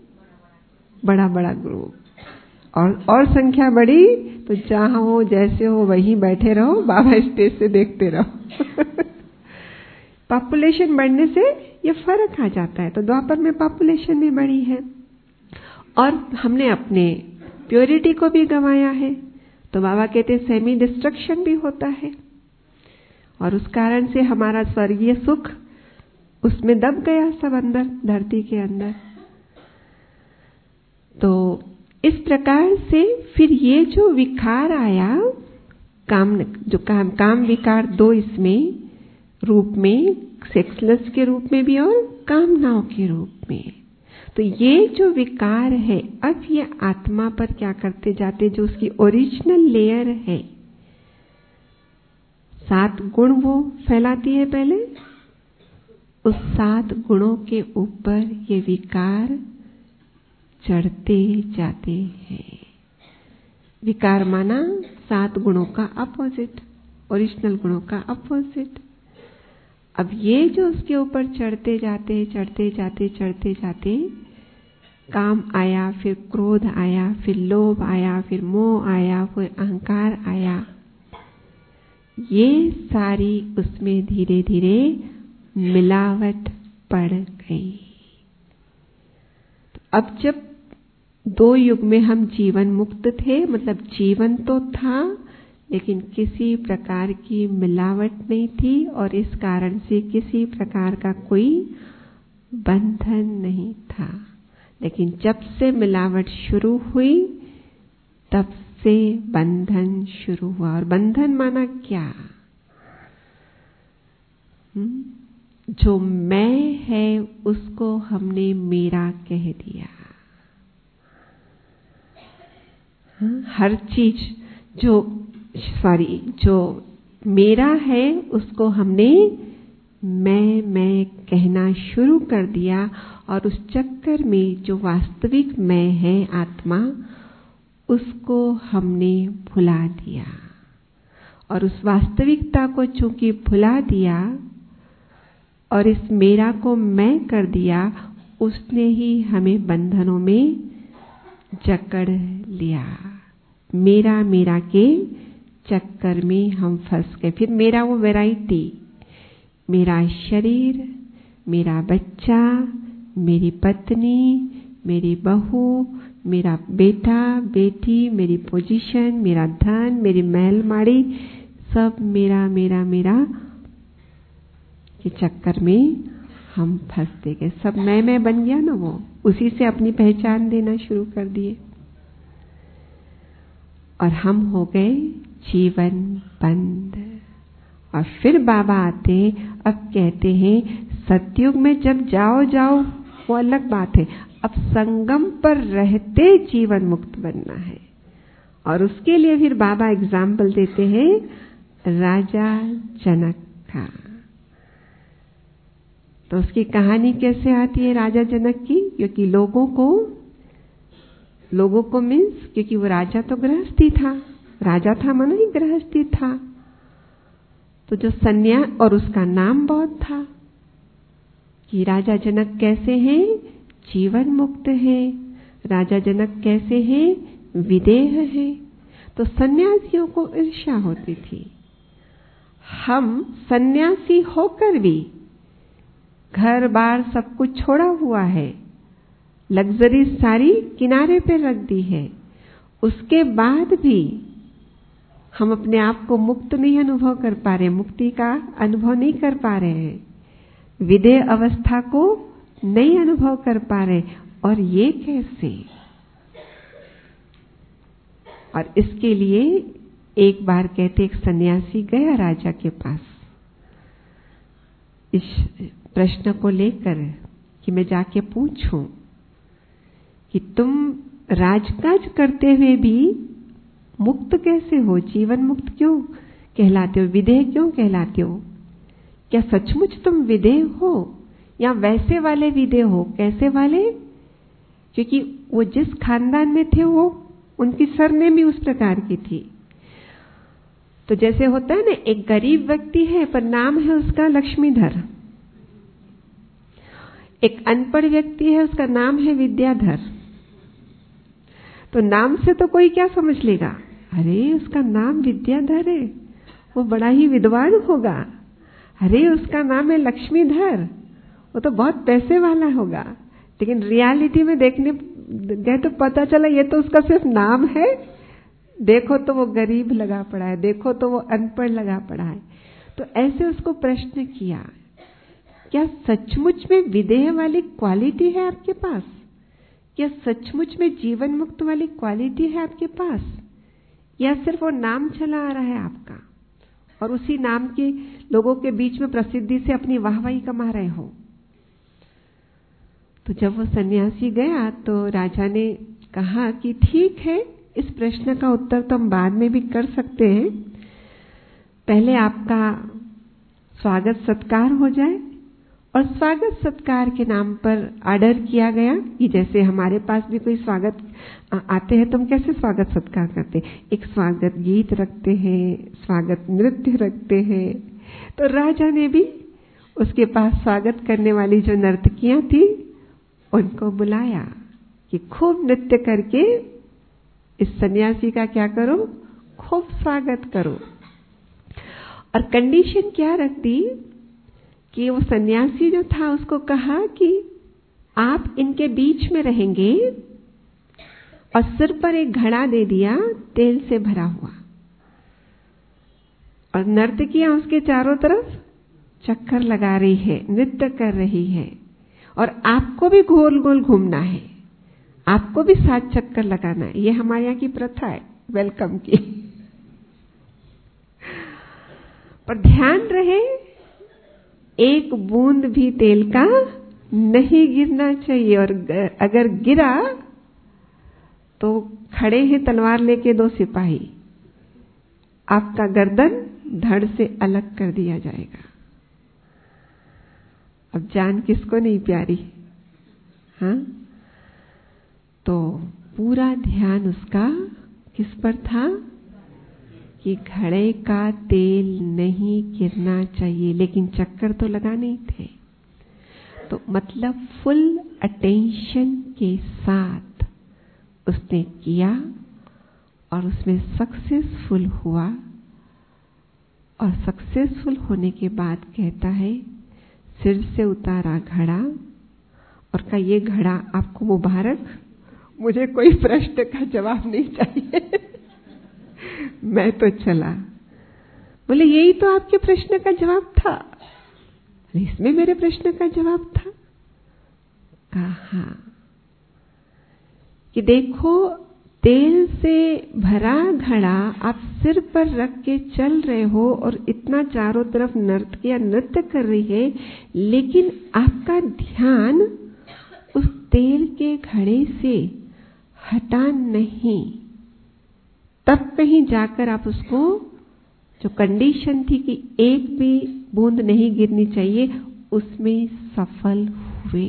बड़ा बड़ा ग्रुप, और और संख्या बढ़ी तो जहां हो जैसे हो वहीं बैठे रहो, बाबा स्टेज से देखते रहो। पॉपुलेशन बढ़ने से ये फर्क आ जाता है। तो द्वापर में पॉपुलेशन भी बढ़ी है और हमने अपने प्योरिटी को भी गंवाया है, तो बाबा कहते सेमी डिस्ट्रक्शन भी होता है, और उस कारण से हमारा स्वर्गीय सुख उसमें दब गया सब अंदर, धरती के अंदर। तो इस प्रकार से फिर ये जो विकार आया, काम जो काम काम विकार दो इसमें रूप में, सेक्सलेस के रूप में भी और कामनाओं के रूप में। तो ये जो विकार है अब ये आत्मा पर क्या करते जाते, जो उसकी ओरिजिनल लेयर है, सात गुण वो फैलाती है पहले, उस सात गुणों के ऊपर ये विकार चढ़ते जाते हैं। विकार माना सात गुणों का अपोजिट, ओरिजिनल गुणों का अपोजिट। अब ये जो उसके ऊपर चढ़ते जाते चढ़ते जाते चढ़ते जाते, काम आया, फिर क्रोध आया, फिर लोभ आया, फिर मोह आया, फिर अहंकार आया, ये सारी उसमें धीरे धीरे मिलावट पड़ गई। तो अब जब दो युग में हम जीवन मुक्त थे, मतलब जीवन तो था लेकिन किसी प्रकार की मिलावट नहीं थी, और इस कारण से किसी प्रकार का कोई बंधन नहीं था। लेकिन जब से मिलावट शुरू हुई तब से बंधन शुरू हुआ। और बंधन माना क्या? हुँ? जो मैं है उसको हमने मेरा कह दिया। हाँ? हर चीज जो सॉरी जो मेरा है उसको हमने मैं मैं कहना शुरू कर दिया, और उस चक्कर में जो वास्तविक मैं है आत्मा, उसको हमने भुला दिया। और उस वास्तविकता को चूंकि भुला दिया और इस मेरा को मैं कर दिया, उसने ही हमें बंधनों में जकड़ लिया। मेरा मेरा के चक्कर में हम फंस गए। फिर मेरा वो वैरायटी, मेरा शरीर, मेरा बच्चा, मेरी पत्नी, मेरी बहू, मेरा बेटा बेटी, मेरी पोजीशन, मेरा धन, मेरी महल माड़ी, सब मेरा मेरा मेरा के चक्कर में हम फंसते गए। सब मैं मैं बन गया ना, वो उसी से अपनी पहचान देना शुरू कर दिए और हम हो गए जीवन बंद। और फिर बाबा आते, अब कहते हैं सतयुग में जब जाओ जाओ वो अलग बात है, अब संगम पर रहते जीवन मुक्त बनना है। और उसके लिए फिर बाबा एग्जाम्पल देते हैं राजा जनक का। तो उसकी कहानी कैसे आती है राजा जनक की? क्योंकि लोगों को लोगों को मीन्स क्योंकि वो राजा तो गृहस्थी था, राजा था मानो ही गृहस्थी था, तो जो सन्यास, और उसका नाम बहुत था कि राजा जनक कैसे हैं? जीवन मुक्त है। राजा जनक कैसे हैं? विदेह है। तो सन्यासियों को ईर्ष्या होती थी। हम सन्यासी होकर भी घर बार सब कुछ छोड़ा हुआ है, लग्जरी सारी किनारे पे रख दी है, उसके बाद भी हम अपने आप को मुक्त नहीं अनुभव कर पा रहे, मुक्ति का अनुभव नहीं कर पा रहे हैं, विदेह अवस्था को नहीं अनुभव कर पा रहे। और ये कैसे? और इसके लिए एक बार कहते एक सन्यासी गया राजा के पास इस प्रश्न को लेकर कि मैं जाके पूछूं कि तुम राजकाज करते हुए भी मुक्त कैसे हो, जीवन मुक्त क्यों कहलाते हो, विदेह क्यों कहलाते हो? क्या सचमुच तुम विदेह हो या वैसे वाले विदेह हो? कैसे वाले? क्योंकि वो जिस खानदान में थे वो उनकी सरनेम भी उस प्रकार की थी। तो जैसे होता है ना, एक गरीब व्यक्ति है पर नाम है उसका लक्ष्मीधर, एक अनपढ़ व्यक्ति है उसका नाम है विद्याधर। तो नाम से तो कोई क्या समझ लेगा, अरे उसका नाम विद्याधर है, वो बड़ा ही विद्वान होगा। अरे उसका नाम है लक्ष्मीधर, वो तो बहुत पैसे वाला होगा। लेकिन रियलिटी में देखने गए तो पता चला ये तो उसका सिर्फ नाम है, देखो तो वो गरीब लगा पड़ा है, देखो तो वो अनपढ़ लगा पड़ा है। तो ऐसे उसको प्रश्न किया, क्या सचमुच में विदेह वाली क्वालिटी है आपके पास? क्या सचमुच में जीवन मुक्त वाली क्वालिटी है आपके पास, या सिर्फ वो नाम चला आ रहा है आपका और उसी नाम के लोगों के बीच में प्रसिद्धि से अपनी वाहवाही कमा रहे हो? तो जब वो सन्यासी गया तो राजा ने कहा कि ठीक है, इस प्रश्न का उत्तर तो हम बाद में भी कर सकते हैं, पहले आपका स्वागत सत्कार हो जाए। और स्वागत सत्कार के नाम पर ऑर्डर किया गया कि जैसे हमारे पास भी कोई स्वागत आते हैं तो हम कैसे स्वागत सत्कार करते हैं, एक स्वागत गीत रखते हैं, स्वागत नृत्य रखते हैं। तो राजा ने भी उसके पास स्वागत करने वाली जो नर्तकियां थी उनको बुलाया कि खूब नृत्य करके इस सन्यासी का क्या करो, खूब स्वागत करो। और कंडीशन क्या रख दी कि वो सन्यासी जो था उसको कहा कि आप इनके बीच में रहेंगे, और सिर पर एक घड़ा दे दिया तेल से भरा हुआ, और नर्तकियां उसके चारों तरफ चक्कर लगा रही है, नृत्य कर रही है, और आपको भी गोल गोल घूमना है, आपको भी सात चक्कर लगाना है। ये हमारे यहाँ की प्रथा है वेलकम की। पर ध्यान रहे एक बूंद भी तेल का नहीं गिरना चाहिए, और अगर गिरा तो खड़े हैं तलवार लेके दो सिपाही आपका गर्दन धड़ से अलग कर दिया जाएगा। अब जान किसको नहीं प्यारी, हाँ? तो पूरा ध्यान उसका किस पर था कि घड़े का तेल नहीं गिरना चाहिए, लेकिन चक्कर तो लगाने ही थे। तो मतलब फुल अटेंशन के साथ उसने किया और उसमें सक्सेसफुल हुआ। और सक्सेसफुल होने के बाद कहता है, सिर से उतारा घड़ा और कहा, ये घड़ा आपको मुबारक, मुझे कोई प्रश्न का जवाब नहीं चाहिए। मैं तो चला। बोले, यही तो आपके प्रश्न का जवाब था। इसमें मेरे प्रश्न का जवाब था। कहा कि देखो, तेल से भरा घड़ा आप सिर पर रख के चल रहे हो और इतना चारों तरफ नर्तकियां नृत्य कर रही है, लेकिन आपका ध्यान उस तेल के घड़े से हटा नहीं। तब कहीं जाकर आप उसको, जो कंडीशन थी कि एक भी बूंद नहीं गिरनी चाहिए, उसमें सफल हुए।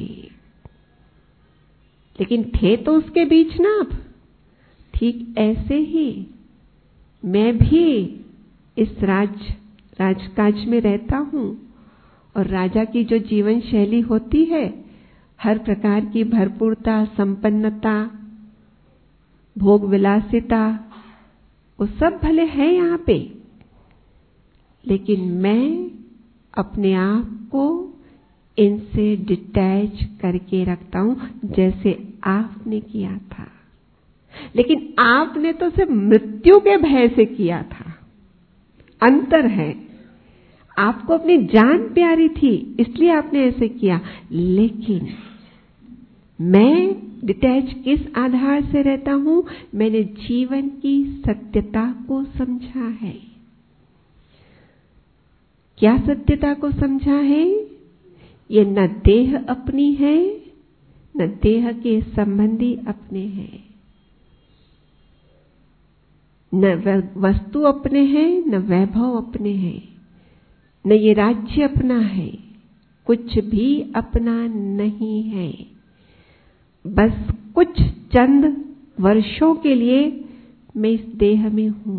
लेकिन थे तो उसके बीच ना आप। ठीक ऐसे ही मैं भी इस राज राजकाज में रहता हूं, और राजा की जो जीवन शैली होती है, हर प्रकार की भरपूरता, संपन्नता, भोग विलासिता, वो सब भले है यहाँ पे, लेकिन मैं अपने आप को इनसे डिटैच करके रखता हूं, जैसे आपने किया था। लेकिन आपने तो सिर्फ मृत्यु के भय से किया था। अंतर है। आपको अपनी जान प्यारी थी, इसलिए आपने ऐसे किया। लेकिन मैं डिटैच किस आधार से रहता हूं? मैंने जीवन की सत्यता को समझा है। क्या सत्यता को समझा है? ये न देह अपनी है, न देह के संबंधी अपने हैं, न वस्तु अपने हैं, न वैभव अपने हैं, न ये राज्य अपना है। कुछ भी अपना नहीं है। बस कुछ चंद वर्षों के लिए मैं इस देह में हूं।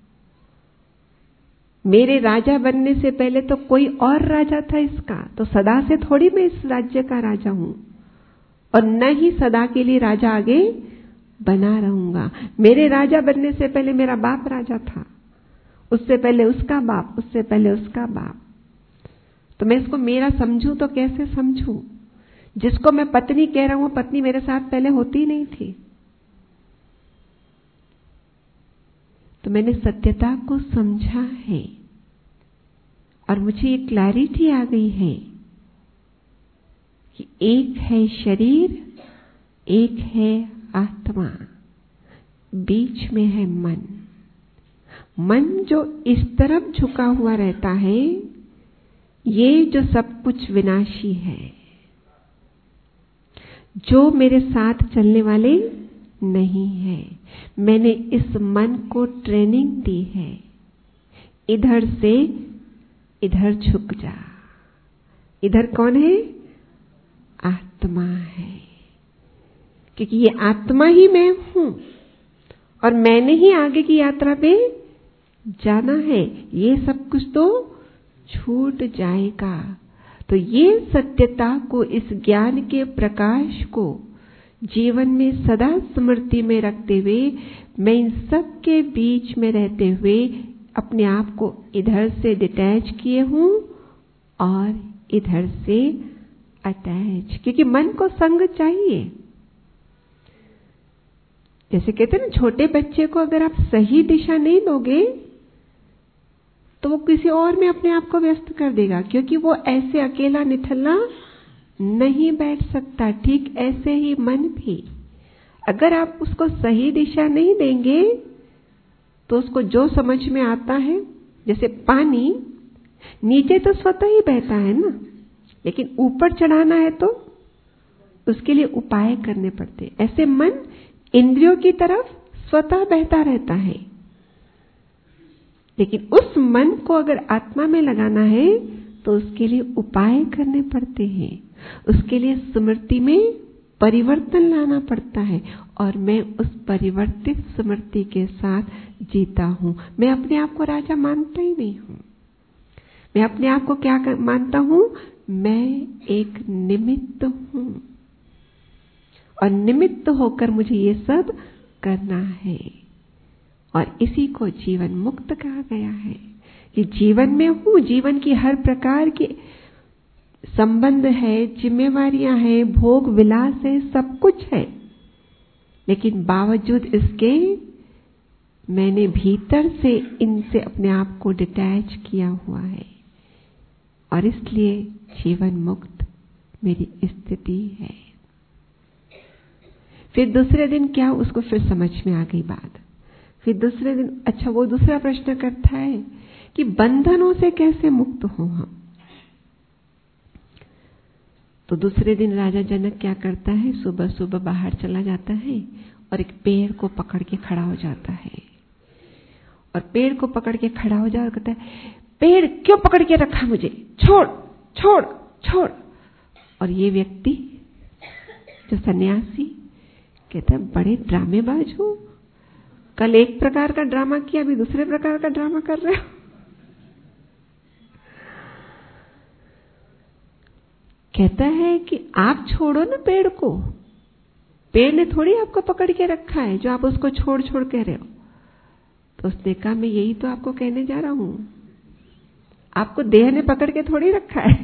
मेरे राजा बनने से पहले तो कोई और राजा था इसका, तो सदा से थोड़ी मैं इस राज्य का राजा हूं, और न ही सदा के लिए राजा आगे बना रहूंगा। मेरे राजा बनने से पहले मेरा बाप राजा था, उससे पहले उसका बाप, उससे पहले उसका बाप। तो मैं इसको मेरा समझूं तो कैसे समझूं? जिसको मैं पत्नी कह रहा हूं, पत्नी मेरे साथ पहले होती नहीं थी। तो मैंने सत्यता को समझा है, और मुझे ये क्लैरिटी आ गई है कि एक है शरीर, एक है आत्मा, बीच में है मन। मन जो इस तरफ झुका हुआ रहता है, ये जो सब कुछ विनाशी है, जो मेरे साथ चलने वाले नहीं है। मैंने इस मन को ट्रेनिंग दी है, इधर से इधर झुक जा। इधर कौन है? आत्मा है। क्योंकि ये आत्मा ही मैं हूं, और मैंने ही आगे की यात्रा पे जाना है। ये सब कुछ तो छूट जाएगा। तो ये सत्यता को, इस ज्ञान के प्रकाश को जीवन में सदा स्मृति में रखते हुए, मैं इन सब के बीच में रहते हुए अपने आप को इधर से डिटैच किए हूं और इधर से अटैच। क्योंकि मन को संग चाहिए। जैसे कहते हैं ना, छोटे बच्चे को अगर आप सही दिशा नहीं दोगे तो वो किसी और में अपने आप को व्यस्त कर देगा, क्योंकि वो ऐसे अकेला निठल्ला नहीं बैठ सकता। ठीक ऐसे ही मन भी, अगर आप उसको सही दिशा नहीं देंगे तो उसको जो समझ में आता है, जैसे पानी नीचे तो स्वतः ही बहता है ना, लेकिन ऊपर चढ़ाना है तो उसके लिए उपाय करने पड़ते। ऐसे मन इंद्रियों की तरफ स्वतः बहता रहता है, लेकिन उस मन को अगर आत्मा में लगाना है तो उसके लिए उपाय करने पड़ते हैं, उसके लिए स्मृति में परिवर्तन लाना पड़ता है। और मैं उस परिवर्तित स्मृति के साथ जीता हूं। मैं अपने आप को राजा मानता ही नहीं हूं। मैं अपने आप को क्या मानता हूं? मैं एक निमित्त हूं और निमित्त होकर मुझे ये सब करना है। और इसी को जीवन मुक्त कहा गया है कि जीवन में हूं, जीवन की हर प्रकार की संबंध है, जिम्मेवारियां हैं, भोग विलास है, सब कुछ है, लेकिन बावजूद इसके मैंने भीतर से इनसे अपने आप को डिटैच किया हुआ है और इसलिए जीवन मुक्त मेरी स्थिति है। फिर दूसरे दिन क्या, उसको फिर समझ में आ गई बात। फिर दूसरे दिन अच्छा वो दूसरा प्रश्न करता है कि बंधनों से कैसे मुक्त हो हम। तो दूसरे दिन राजा जनक क्या करता है, सुबह सुबह बाहर चला जाता है और एक पेड़ को पकड़ के खड़ा हो जाता है। और पेड़ को पकड़ के खड़ा हो जाता है और कहता है, पेड़ क्यों पकड़ के रखा मुझे, छोड़ छोड़ छोड़। और ये व्यक्ति जो सन्यासी कहता है, बड़े ड्रामेबाज हो, कल एक प्रकार का ड्रामा किया, अभी दूसरे प्रकार का ड्रामा कर रहे हो। कहता है कि आप छोड़ो ना पेड़ को, पेड़ ने थोड़ी आपको पकड़ के रखा है जो आप उसको छोड़ छोड़ कह रहे हो। तो उसने कहा, मैं यही तो आपको कहने जा रहा हूं, आपको देह ने पकड़ के थोड़ी रखा है।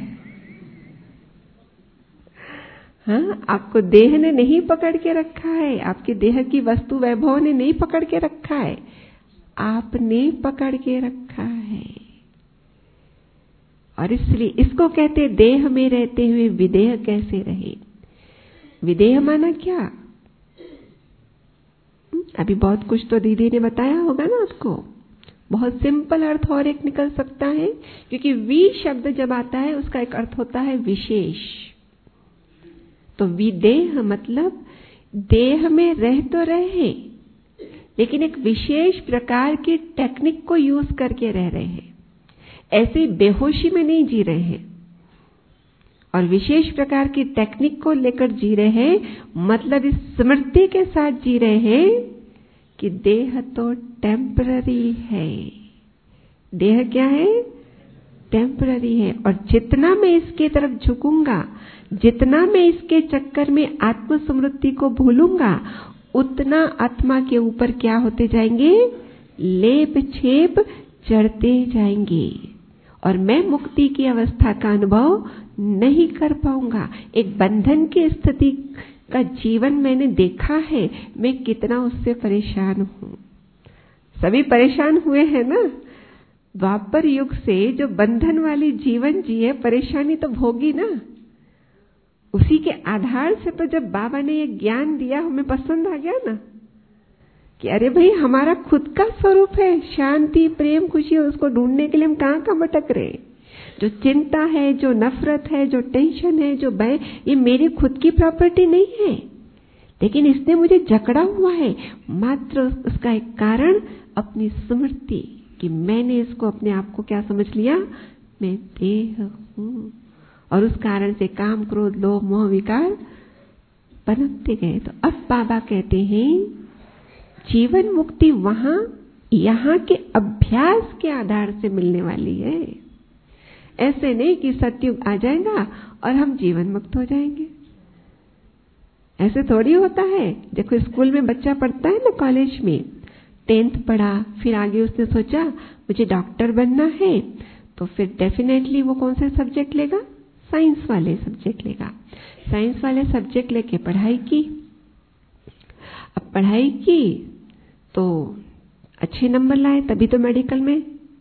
हाँ, आपको देह ने नहीं पकड़ के रखा है, आपके देह की वस्तु वैभव ने नहीं पकड़ के रखा है, आपने पकड़ के रखा है। और इसलिए इसको कहते देह में रहते हुए विदेह कैसे रहे। विदेह माना क्या? अभी बहुत कुछ तो दीदी ने बताया होगा ना आपको। बहुत सिंपल अर्थ और एक निकल सकता है, क्योंकि वी शब्द जब आता है उसका एक अर्थ होता है विशेष। तो विदेह मतलब देह में रह तो रहे, लेकिन एक विशेष प्रकार की टेक्निक को यूज करके रह रहे हैं, ऐसे बेहोशी में नहीं जी रहे हैं। और विशेष प्रकार की टेक्निक को लेकर जी रहे हैं, मतलब इस स्मृति के साथ जी रहे हैं कि देह तो टेम्पररी है। देह क्या है? टेम्पररी है। और जितना मैं इसके तरफ झुकूंगा, जितना मैं इसके चक्कर में आत्मस्मृति को भूलूंगा, उतना आत्मा के ऊपर क्या होते जाएंगे? लेप छेप चढ़ते जाएंगे और मैं मुक्ति की अवस्था का अनुभव नहीं कर पाऊंगा। एक बंधन की स्थिति का जीवन मैंने देखा है, मैं कितना उससे परेशान हूं। सभी परेशान हुए हैं ना। द्वापर युग से जो बंधन वाली जीवन जी है, परेशानी तो भोगी ना। उसी के आधार से तो जब बाबा ने ये ज्ञान दिया, हमें पसंद आ गया ना कि अरे भाई, हमारा खुद का स्वरूप है शांति, प्रेम, खुशी, और उसको ढूंढने के लिए हम कहां कहां भटक रहे हैं। जो चिंता है, जो नफरत है, जो टेंशन है, जो भय, ये मेरी खुद की प्रॉपर्टी नहीं है, लेकिन इसने मुझे जकड़ा हुआ है। मात्र उसका एक कारण अपनी स्मृति कि मैंने इसको अपने आप को क्या समझ लिया, मैं देह हूं। और उस कारण से काम, क्रोध, लोभ, मोह, विकार पनपते गए। तो अब बाबा कहते हैं जीवन मुक्ति वहां यहां के अभ्यास के आधार से मिलने वाली है। ऐसे नहीं कि सतयुग आ जाएगा और हम जीवन मुक्त हो जाएंगे। ऐसे थोड़ी होता है। देखो, स्कूल में बच्चा पढ़ता है ना, कॉलेज में टेंथ पढ़ा, फिर आगे उसने सोचा मुझे डॉक्टर बनना है, तो फिर डेफिनेटली वो कौन से सब्जेक्ट लेगा? साइंस वाले सब्जेक्ट लेगा। साइंस वाले सब्जेक्ट लेके पढ़ाई की। अब पढ़ाई की तो अच्छे नंबर लाए, तभी तो मेडिकल में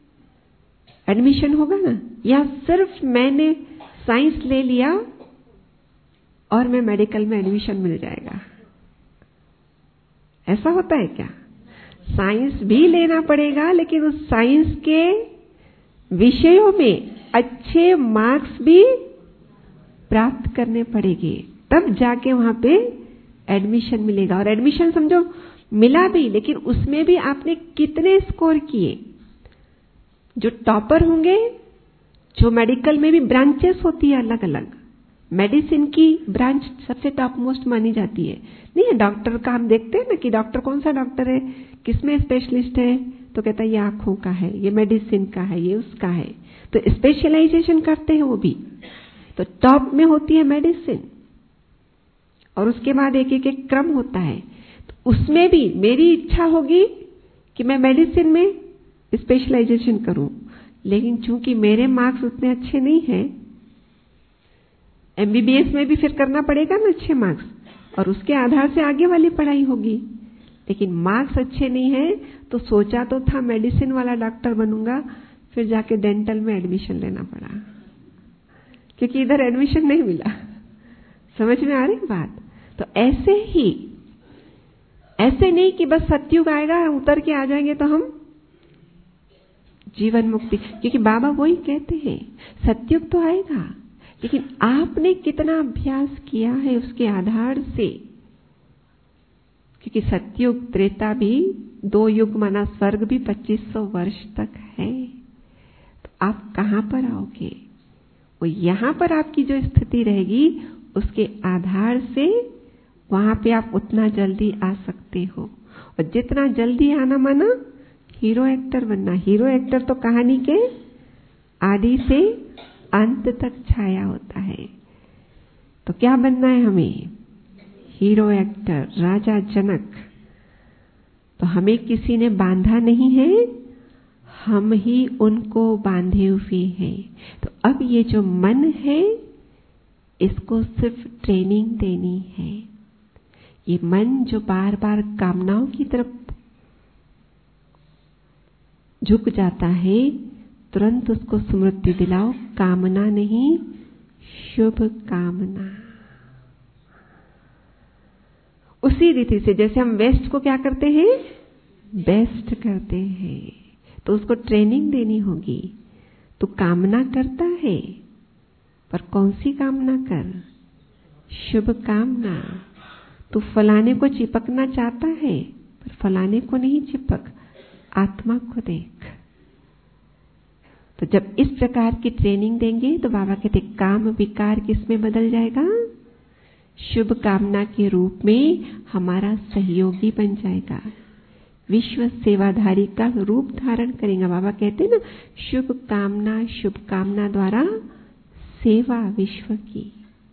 एडमिशन होगा ना। या सिर्फ मैंने साइंस ले लिया और मैं मेडिकल में एडमिशन मिल जाएगा, ऐसा होता है क्या? साइंस भी लेना पड़ेगा, लेकिन उस साइंस के विषयों में अच्छे मार्क्स भी प्राप्त करने पड़ेंगे, तब जाके वहां पे एडमिशन मिलेगा। और एडमिशन समझो मिला भी, लेकिन उसमें भी आपने कितने स्कोर किए, जो टॉपर होंगे, जो मेडिकल में भी ब्रांचेस होती है अलग अलग, मेडिसिन की ब्रांच सबसे टॉप मोस्ट मानी जाती है। नहीं है, डॉक्टर का हम देखते हैं ना कि डॉक्टर कौन सा डॉक्टर है, किसमें स्पेशलिस्ट है, तो कहता है ये आंखों का है, ये मेडिसिन का है, ये उसका है, तो स्पेशलाइजेशन करते हैं वो भी। तो टॉप में होती है मेडिसिन और उसके बाद एक एक एक क्रम होता है। तो उसमें भी मेरी इच्छा होगी कि मैं मेडिसिन में स्पेशलाइजेशन करूं, लेकिन चूंकि मेरे मार्क्स उतने अच्छे नहीं हैं, एमबीबीएस में भी फिर करना पड़ेगा ना अच्छे मार्क्स, और उसके आधार से आगे वाली पढ़ाई होगी। लेकिन मार्क्स अच्छे नहीं है तो सोचा तो था मेडिसिन वाला डॉक्टर बनूंगा, फिर जाके डेंटल में एडमिशन लेना पड़ा क्योंकि इधर एडमिशन नहीं मिला। समझ में आ रही बात? तो ऐसे ही, ऐसे नहीं कि बस सतयुग आएगा उतर के आ जाएंगे तो हम जीवन मुक्ति, क्योंकि बाबा वही कहते हैं सतयुग तो आएगा, लेकिन आपने कितना अभ्यास किया है उसके आधार से। क्योंकि सतयुग त्रेता भी दो युग माना स्वर्ग भी पच्चीस सौ वर्ष तक है, तो आप कहां पर आओगे? वो यहां पर आपकी जो स्थिति रहेगी उसके आधार से वहां पे आप उतना जल्दी आ सकते हो। और जितना जल्दी आना माना हीरो एक्टर बनना। हीरो एक्टर तो कहानी के आदि से अंत तक छाया होता है। तो क्या बनना है हमें? Hero actor, Raja Janak. तो हमें किसी ने बांधा नहीं है, हम ही उनको बांधे हुए हैं। तो अब ये जो मन है इसको सिर्फ ट्रेनिंग देनी है। ये मन जो बार बार कामनाओं की तरफ झुक जाता है, तुरंत उसको स्मृति दिलाओ, कामना नहीं शुभ कामना। उसी रीति से जैसे हम वेस्ट को क्या करते हैं, बेस्ट करते हैं, तो उसको ट्रेनिंग देनी होगी। तू कामना करता है पर कौन सी कामना कर? शुभ कामना। तू फलाने को चिपकना चाहता है पर फलाने को नहीं चिपक, आत्मा को देख। तो जब इस प्रकार की ट्रेनिंग देंगे तो बाबा कहते काम विकार किस में बदल जाएगा? शुभ कामना के रूप में हमारा सहयोगी बन जाएगा, विश्व सेवाधारी का रूप धारण करेगा। बाबा कहते हैं ना, शुभ कामना शुभ कामना द्वारा सेवा विश्व की।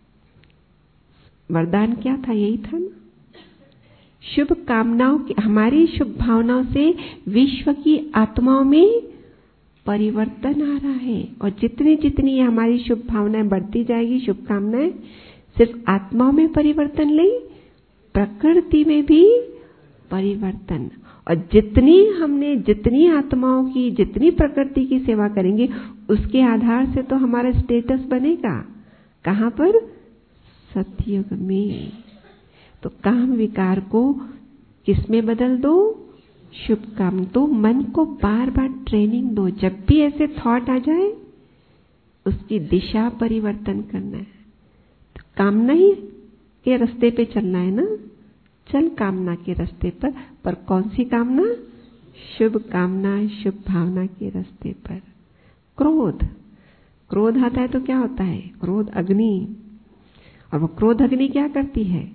वरदान क्या था? यही था ना, शुभ कामनाओं की, हमारी शुभ भावनाओं से विश्व की आत्माओं में परिवर्तन आ रहा है। और जितनी जितनी हमारी शुभ भावनाएं बढ़ती जाएगी, शुभ कामनाएं सिर्फ आत्माओं में परिवर्तन नहीं, प्रकृति में भी परिवर्तन। और जितनी हमने जितनी आत्माओं की, जितनी प्रकृति की सेवा करेंगे, उसके आधार से तो हमारा स्टेटस बनेगा। कहां पर? सतयुग में। तो काम विकार को किस में बदल दो? शुभ काम। तो मन को बार बार ट्रेनिंग दो, जब भी ऐसे थॉट आ जाए उसकी दिशा परिवर्तन करना है। तो कामना ही के रास्ते पे चलना है ना, चल कामना के रास्ते पर। पर कौन सी कामना? शुभ कामना शुभ भावना के रास्ते पर। क्रोध, क्रोध आता है तो क्या होता है? क्रोध अग्नि। और वो क्रोध अग्नि क्या करती है?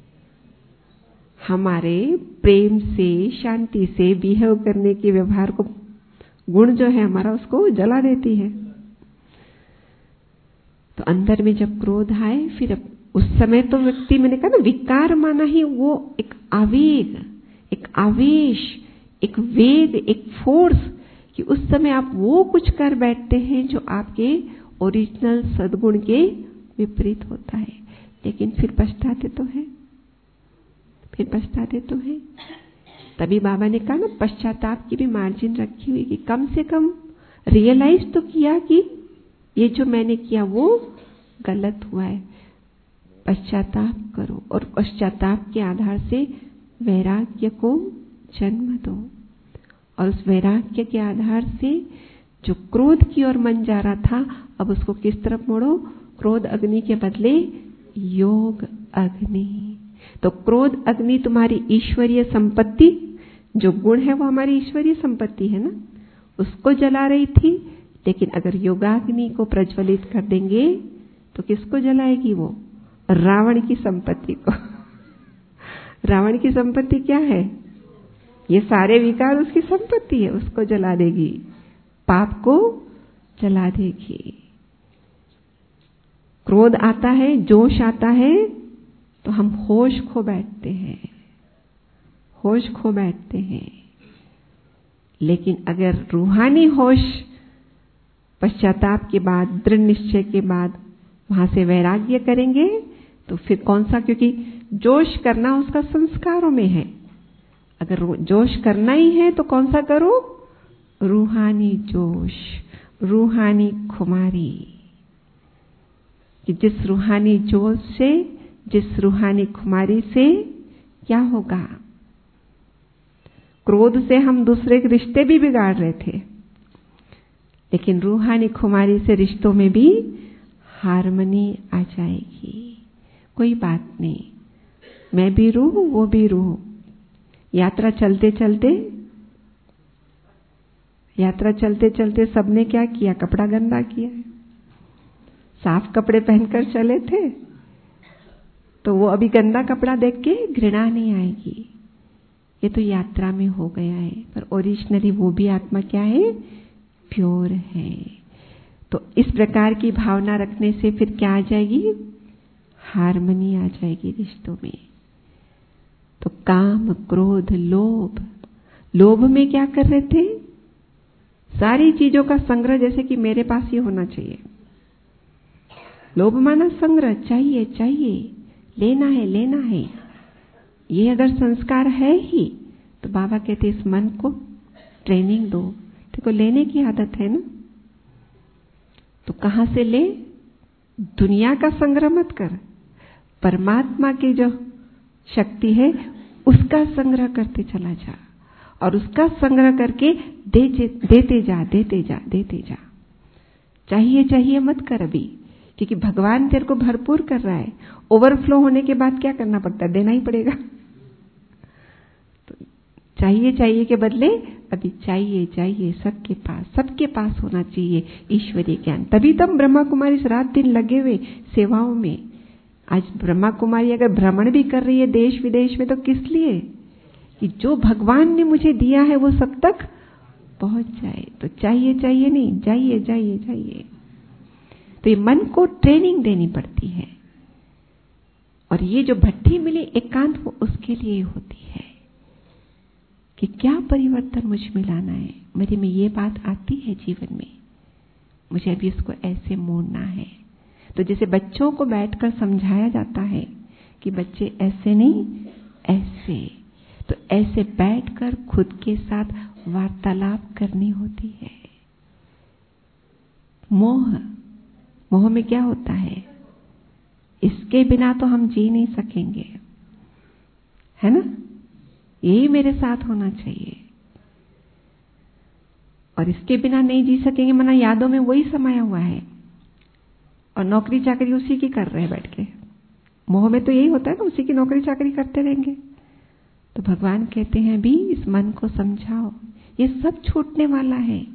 हमारे प्रेम से, शांति से बिहेव करने के व्यवहार को, गुण जो है हमारा, उसको जला देती है। तो अंदर में जब क्रोध आए, फिर उस समय तो व्यक्ति, मैंने कहा ना, विकार माना ही वो एक आवेग, एक आवेश, एक वेग, एक फोर्स, कि उस समय आप वो कुछ कर बैठते हैं जो आपके ओरिजिनल सद्गुण के विपरीत होता है। लेकिन फिर पछताते तो है, फिर पछताते तो है। तभी बाबा ने कहा ना, पश्चाताप की भी मार्जिन रखी हुई, कि कम से कम रियलाइज तो किया कि ये जो मैंने किया वो गलत हुआ है। पश्चाताप करो और पश्चाताप के आधार से वैराग्य को जन्म दो। और उस वैराग्य के आधार से जो क्रोध की ओर मन जा रहा था, अब उसको किस तरफ मोड़ो? क्रोध अग्नि के बदले योग अग्नि। तो क्रोध अग्नि तुम्हारी ईश्वरीय संपत्ति, जो गुण है वो हमारी ईश्वरीय संपत्ति है ना, उसको जला रही थी, लेकिन अगर योगाग्नि को प्रज्वलित कर देंगे तो किसको जलाएगी वो? रावण की संपत्ति को। रावण की संपत्ति क्या है? ये सारे विकार उसकी संपत्ति है, उसको जला देगी, पाप को जला देगी। क्रोध आता है, जोश आता है तो हम होश खो बैठते हैं, होश खो बैठते हैं। लेकिन अगर रूहानी होश पश्चाताप के बाद, दृढ़ निश्चय के बाद वहां से वैराग्य करेंगे तो फिर कौन सा, क्योंकि जोश करना उसका संस्कारों में है। अगर जोश करना ही है तो कौन सा करो? रूहानी जोश, रूहानी खुमारी। कि जिस रूहानी जोश से, जिस रूहानी खुमारी से क्या होगा? क्रोध से हम दूसरे के रिश्ते भी बिगाड़ रहे थे, लेकिन रूहानी खुमारी से रिश्तों में भी हार्मनी आ जाएगी। कोई बात नहीं, मैं भी रूह, वो भी रूह। यात्रा चलते चलते यात्रा चलते चलते सबने क्या किया? कपड़ा गंदा किया। साफ कपड़े पहनकर चले थे तो वो अभी गंदा कपड़ा देख के घृणा नहीं आएगी। ये तो यात्रा में हो गया है, पर ओरिजिनली वो भी आत्मा क्या है? प्योर है। तो इस प्रकार की भावना रखने से फिर क्या आ जाएगी? हार्मनी आ जाएगी रिश्तों में। तो काम, क्रोध, लोभ, लोभ में क्या कर रहे थे? सारी चीजों का संग्रह, जैसे कि मेरे पास ये होना चाहिए। लोभ माना संग्रह, चाहिए चाहिए, लेना है लेना है। ये अगर संस्कार है ही तो बाबा कहते इस मन को ट्रेनिंग दो। देखो लेने की आदत है ना, तो कहां से ले? दुनिया का संग्रह मत कर, परमात्मा की जो शक्ति है उसका संग्रह करते चला जा, और उसका संग्रह करके दे, देते जा देते जा देते जा। चाहिए चाहिए मत कर अभी, क्योंकि भगवान तेरे को भरपूर कर रहा है। ओवरफ्लो होने के बाद क्या करना पड़ता है? देना ही पड़ेगा। तो चाहिए चाहिए के बदले अभी चाहिए चाहिए सबके पास, सबके पास होना चाहिए ईश्वरीय ज्ञान। तभी तो हम ब्रह्मा कुमारी रात दिन लगे हुए सेवाओं में। आज ब्रह्मा कुमारी अगर भ्रमण भी कर रही है देश विदेश में, तो किस लिए? कि जो भगवान ने मुझे दिया है वो सब तक पहुंच जाए। तो चाहिए चाहिए नहीं, जाइए जाइए जाइए। तो ये मन को ट्रेनिंग देनी पड़ती है, और ये जो भट्ठी मिली एकांत वो उसके लिए होती है कि क्या परिवर्तन मुझ में लाना है। मेरे में ये बात आती है जीवन में, मुझे अभी इसको ऐसे मोड़ना है। तो जैसे बच्चों को बैठकर समझाया जाता है कि बच्चे ऐसे नहीं ऐसे, तो ऐसे बैठकर खुद के साथ वार्तालाप करनी होती है। मोह, मोह में क्या होता है? इसके बिना तो हम जी नहीं सकेंगे, है ना? यही मेरे साथ होना चाहिए, और इसके बिना नहीं जी सकेंगे। मना यादों में वही समाया हुआ है, और नौकरी चाकरी उसी की कर रहे हैं बैठ के। मोह में तो यही होता है ना, उसी की नौकरी चाकरी करते रहेंगे। तो भगवान कहते हैं भी इस मन को समझाओ, ये सब छूटने वाला है।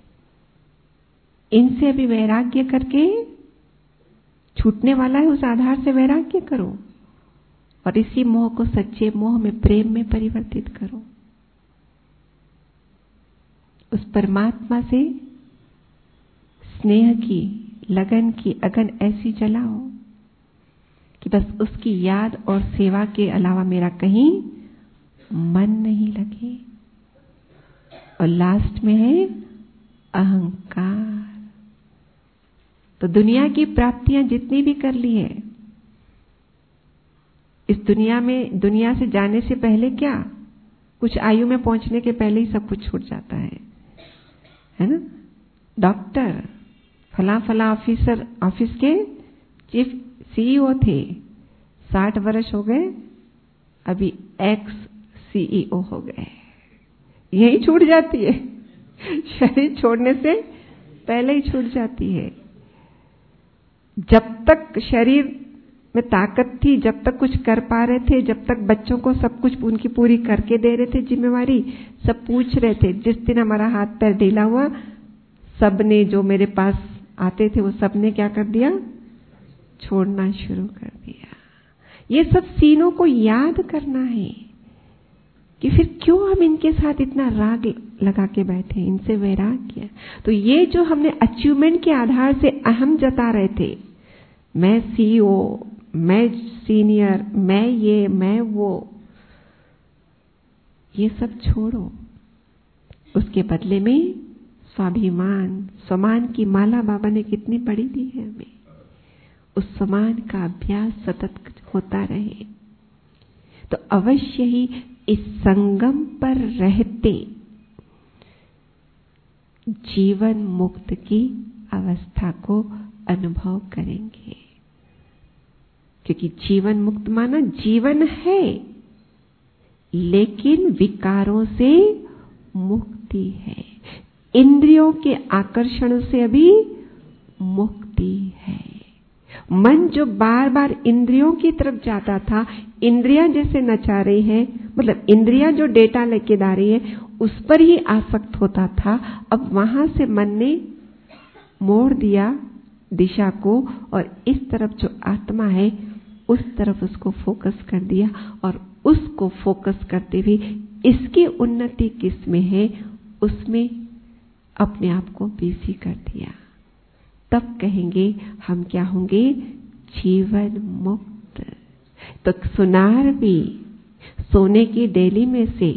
इनसे अभी वैराग्य करके छूटने वाला है, उस आधार से वैराग्य करो, और इसी मोह को सच्चे मोह में, प्रेम में परिवर्तित करो। उस परमात्मा से स्नेह की, लगन की अगन ऐसी जलाओ कि बस उसकी याद और सेवा के अलावा मेरा कहीं मन नहीं लगे। और लास्ट में है अहंकार। तो दुनिया की प्राप्तियां जितनी भी कर ली है, इस दुनिया में, दुनिया से जाने से पहले क्या, कुछ आयु में पहुंचने के पहले ही सब कुछ छूट जाता है, है ना? डॉक्टर, फला फला ऑफिसर, ऑफिस के चीफ सीईओ थे, साठ वर्ष हो गए, अभी एक्स सीईओ हो गए। यही छूट जाती है, शरीर छोड़ने से पहले ही छूट जाती है। जब तक शरीर में ताकत थी, जब तक कुछ कर पा रहे थे, जब तक बच्चों को सब कुछ उनकी पूरी करके दे रहे थे जिम्मेवारी, सब पूछ रहे थे। जिस दिन हमारा हाथ पैर ढीला हुआ, सबने जो मेरे पास आते थे वो सबने क्या कर दिया, छोड़ना शुरू कर दिया। ये सब सीनों को याद करना है कि फिर क्यों हम इनके साथ इतना राग लगा के बैठे, इनसे वैराग्य। तो ये जो हमने अचीवमेंट के आधार से अहम जता रहे थे, मैं सीईओ, मैं सीनियर, मैं ये, मैं वो, ये सब छोड़ो। उसके बदले में स्वाभिमान, स्वमान की माला बाबा ने कितनी बड़ी दी है हमें। उस स्वमान का अभ्यास सतत होता रहे तो अवश्य ही इस संगम पर रहते जीवन मुक्त की अवस्था को अनुभव करेंगे। क्योंकि जीवन मुक्त माना जीवन है, लेकिन विकारों से मुक्ति है, इंद्रियों के आकर्षण से अभी मुक्ति है। मन जो बार बार इंद्रियों की तरफ जाता था, इंद्रियां जैसे नचा रही है, मतलब इंद्रियां जो डेटा लेके दा रही है उस पर ही आसक्त होता था। अब वहां से मन ने मोड़ दिया दिशा को और इस तरफ जो आत्मा है उस तरफ उसको फोकस कर दिया, और उसको फोकस करते हुए इसकी उन्नति किस में है उसमें अपने आप को बिजी कर दिया। तब कहेंगे हम क्या होंगे, जीवन मुक्त। तो सुनार भी सोने की डेली में से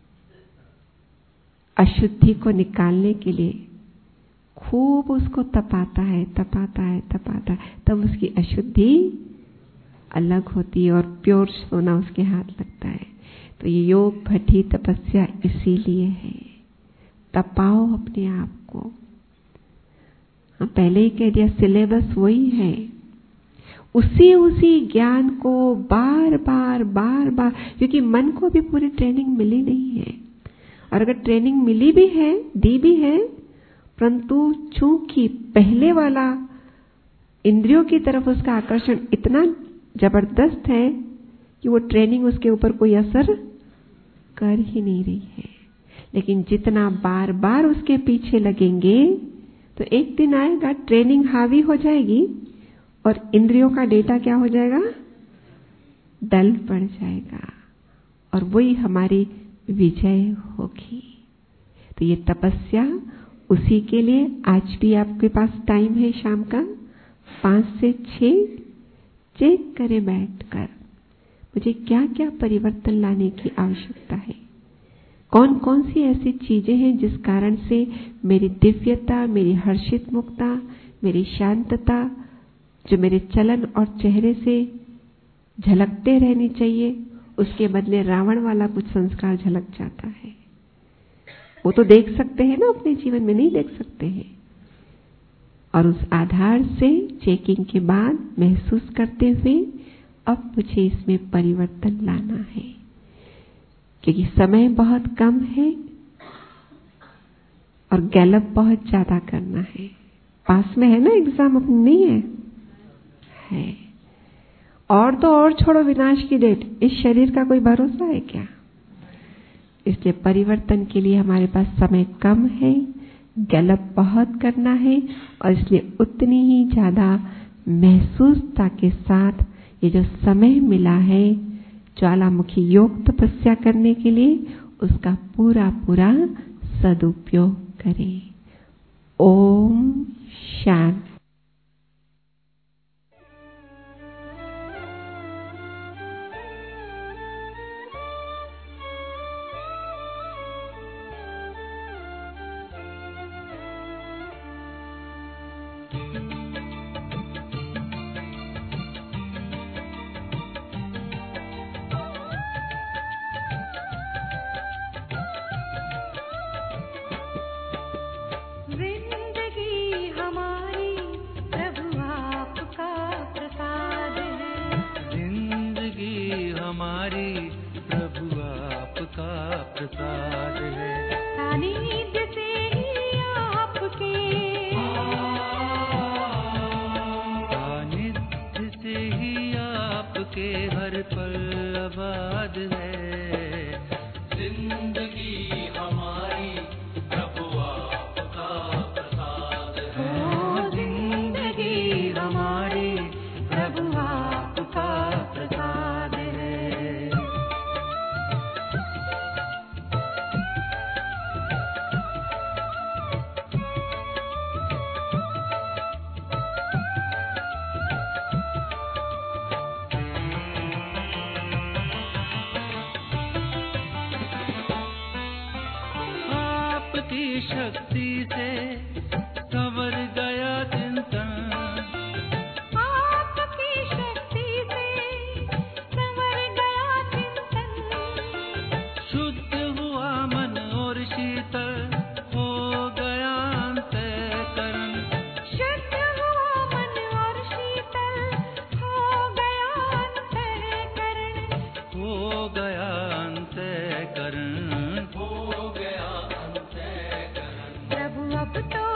अशुद्धि को निकालने के लिए खूब उसको तपाता है, तपाता है, तपाता है, तब उसकी अशुद्धि अलग होती है और प्योर सोना उसके हाथ लगता है। तो ये योग भट्ठी तपस्या इसीलिए है, तपाओ अपने आप को। हाँ, पहले ही कह दिया, सिलेबस वही है, उसी उसी ज्ञान को बार बार बार बार, क्योंकि मन को भी पूरी ट्रेनिंग मिली नहीं है। और अगर ट्रेनिंग मिली भी है, दी भी है, परंतु चूंकि पहले वाला इंद्रियों की तरफ उसका आकर्षण इतना जबरदस्त है कि वो ट्रेनिंग उसके ऊपर कोई असर कर ही नहीं रही है। लेकिन जितना बार बार उसके पीछे लगेंगे तो एक दिन आएगा ट्रेनिंग हावी हो जाएगी और इंद्रियों का डेटा क्या हो जाएगा, डल पड़ जाएगा, और वही हमारी विजय होगी। तो ये तपस्या उसी के लिए आज भी आपके पास टाइम है, शाम का पांच से छह चेक करें बैठकर मुझे क्या क्या परिवर्तन लाने की आवश्यकता है, कौन कौन सी ऐसी चीजें हैं जिस कारण से मेरी दिव्यता, मेरी हर्षित मुक्ता, मेरी शांतता जो मेरे चलन और चेहरे से झलकते रहनी चाहिए, उसके बदले रावण वाला कुछ संस्कार झलक जाता है। वो तो देख सकते हैं ना, अपने जीवन में नहीं देख सकते हैं। और उस आधार से चेकिंग के बाद महसूस करते हुए अब मुझे इसमें परिवर्तन लाना है, क्योंकि समय बहुत कम है और गैलप बहुत ज्यादा करना है। पास में है ना एग्जाम, अपनी नहीं है, है। और तो और छोड़ो विनाश की डेट, इस शरीर का कोई भरोसा है क्या? इसलिए परिवर्तन के लिए हमारे पास समय कम है, गैलप बहुत करना है, और इसलिए उतनी ही ज्यादा महसूसता के साथ ये जो समय मिला है ज्वालामुखी योग तपस्या करने के लिए, उसका पूरा पूरा सदुपयोग करें। ओम शांति। जिंदगी हमारी प्रभु आपका प्रसाद है, जिंदगी हमारी प्रभु आपका प्रसाद है। सानिध्य से ही आपके, सानिध्य से ही शक्ति से संवर गया चिंतन, आपकी शक्ति से संवर गया चिंतन, शुद्ध हुआ मन और शीतल हो गया अंतःकरण, शुद्ध हुआ मन और शीतल हो गया अंतःकरण, हो गया अंतःकरण, हो गया अंतःकरण। प्रभु अब तो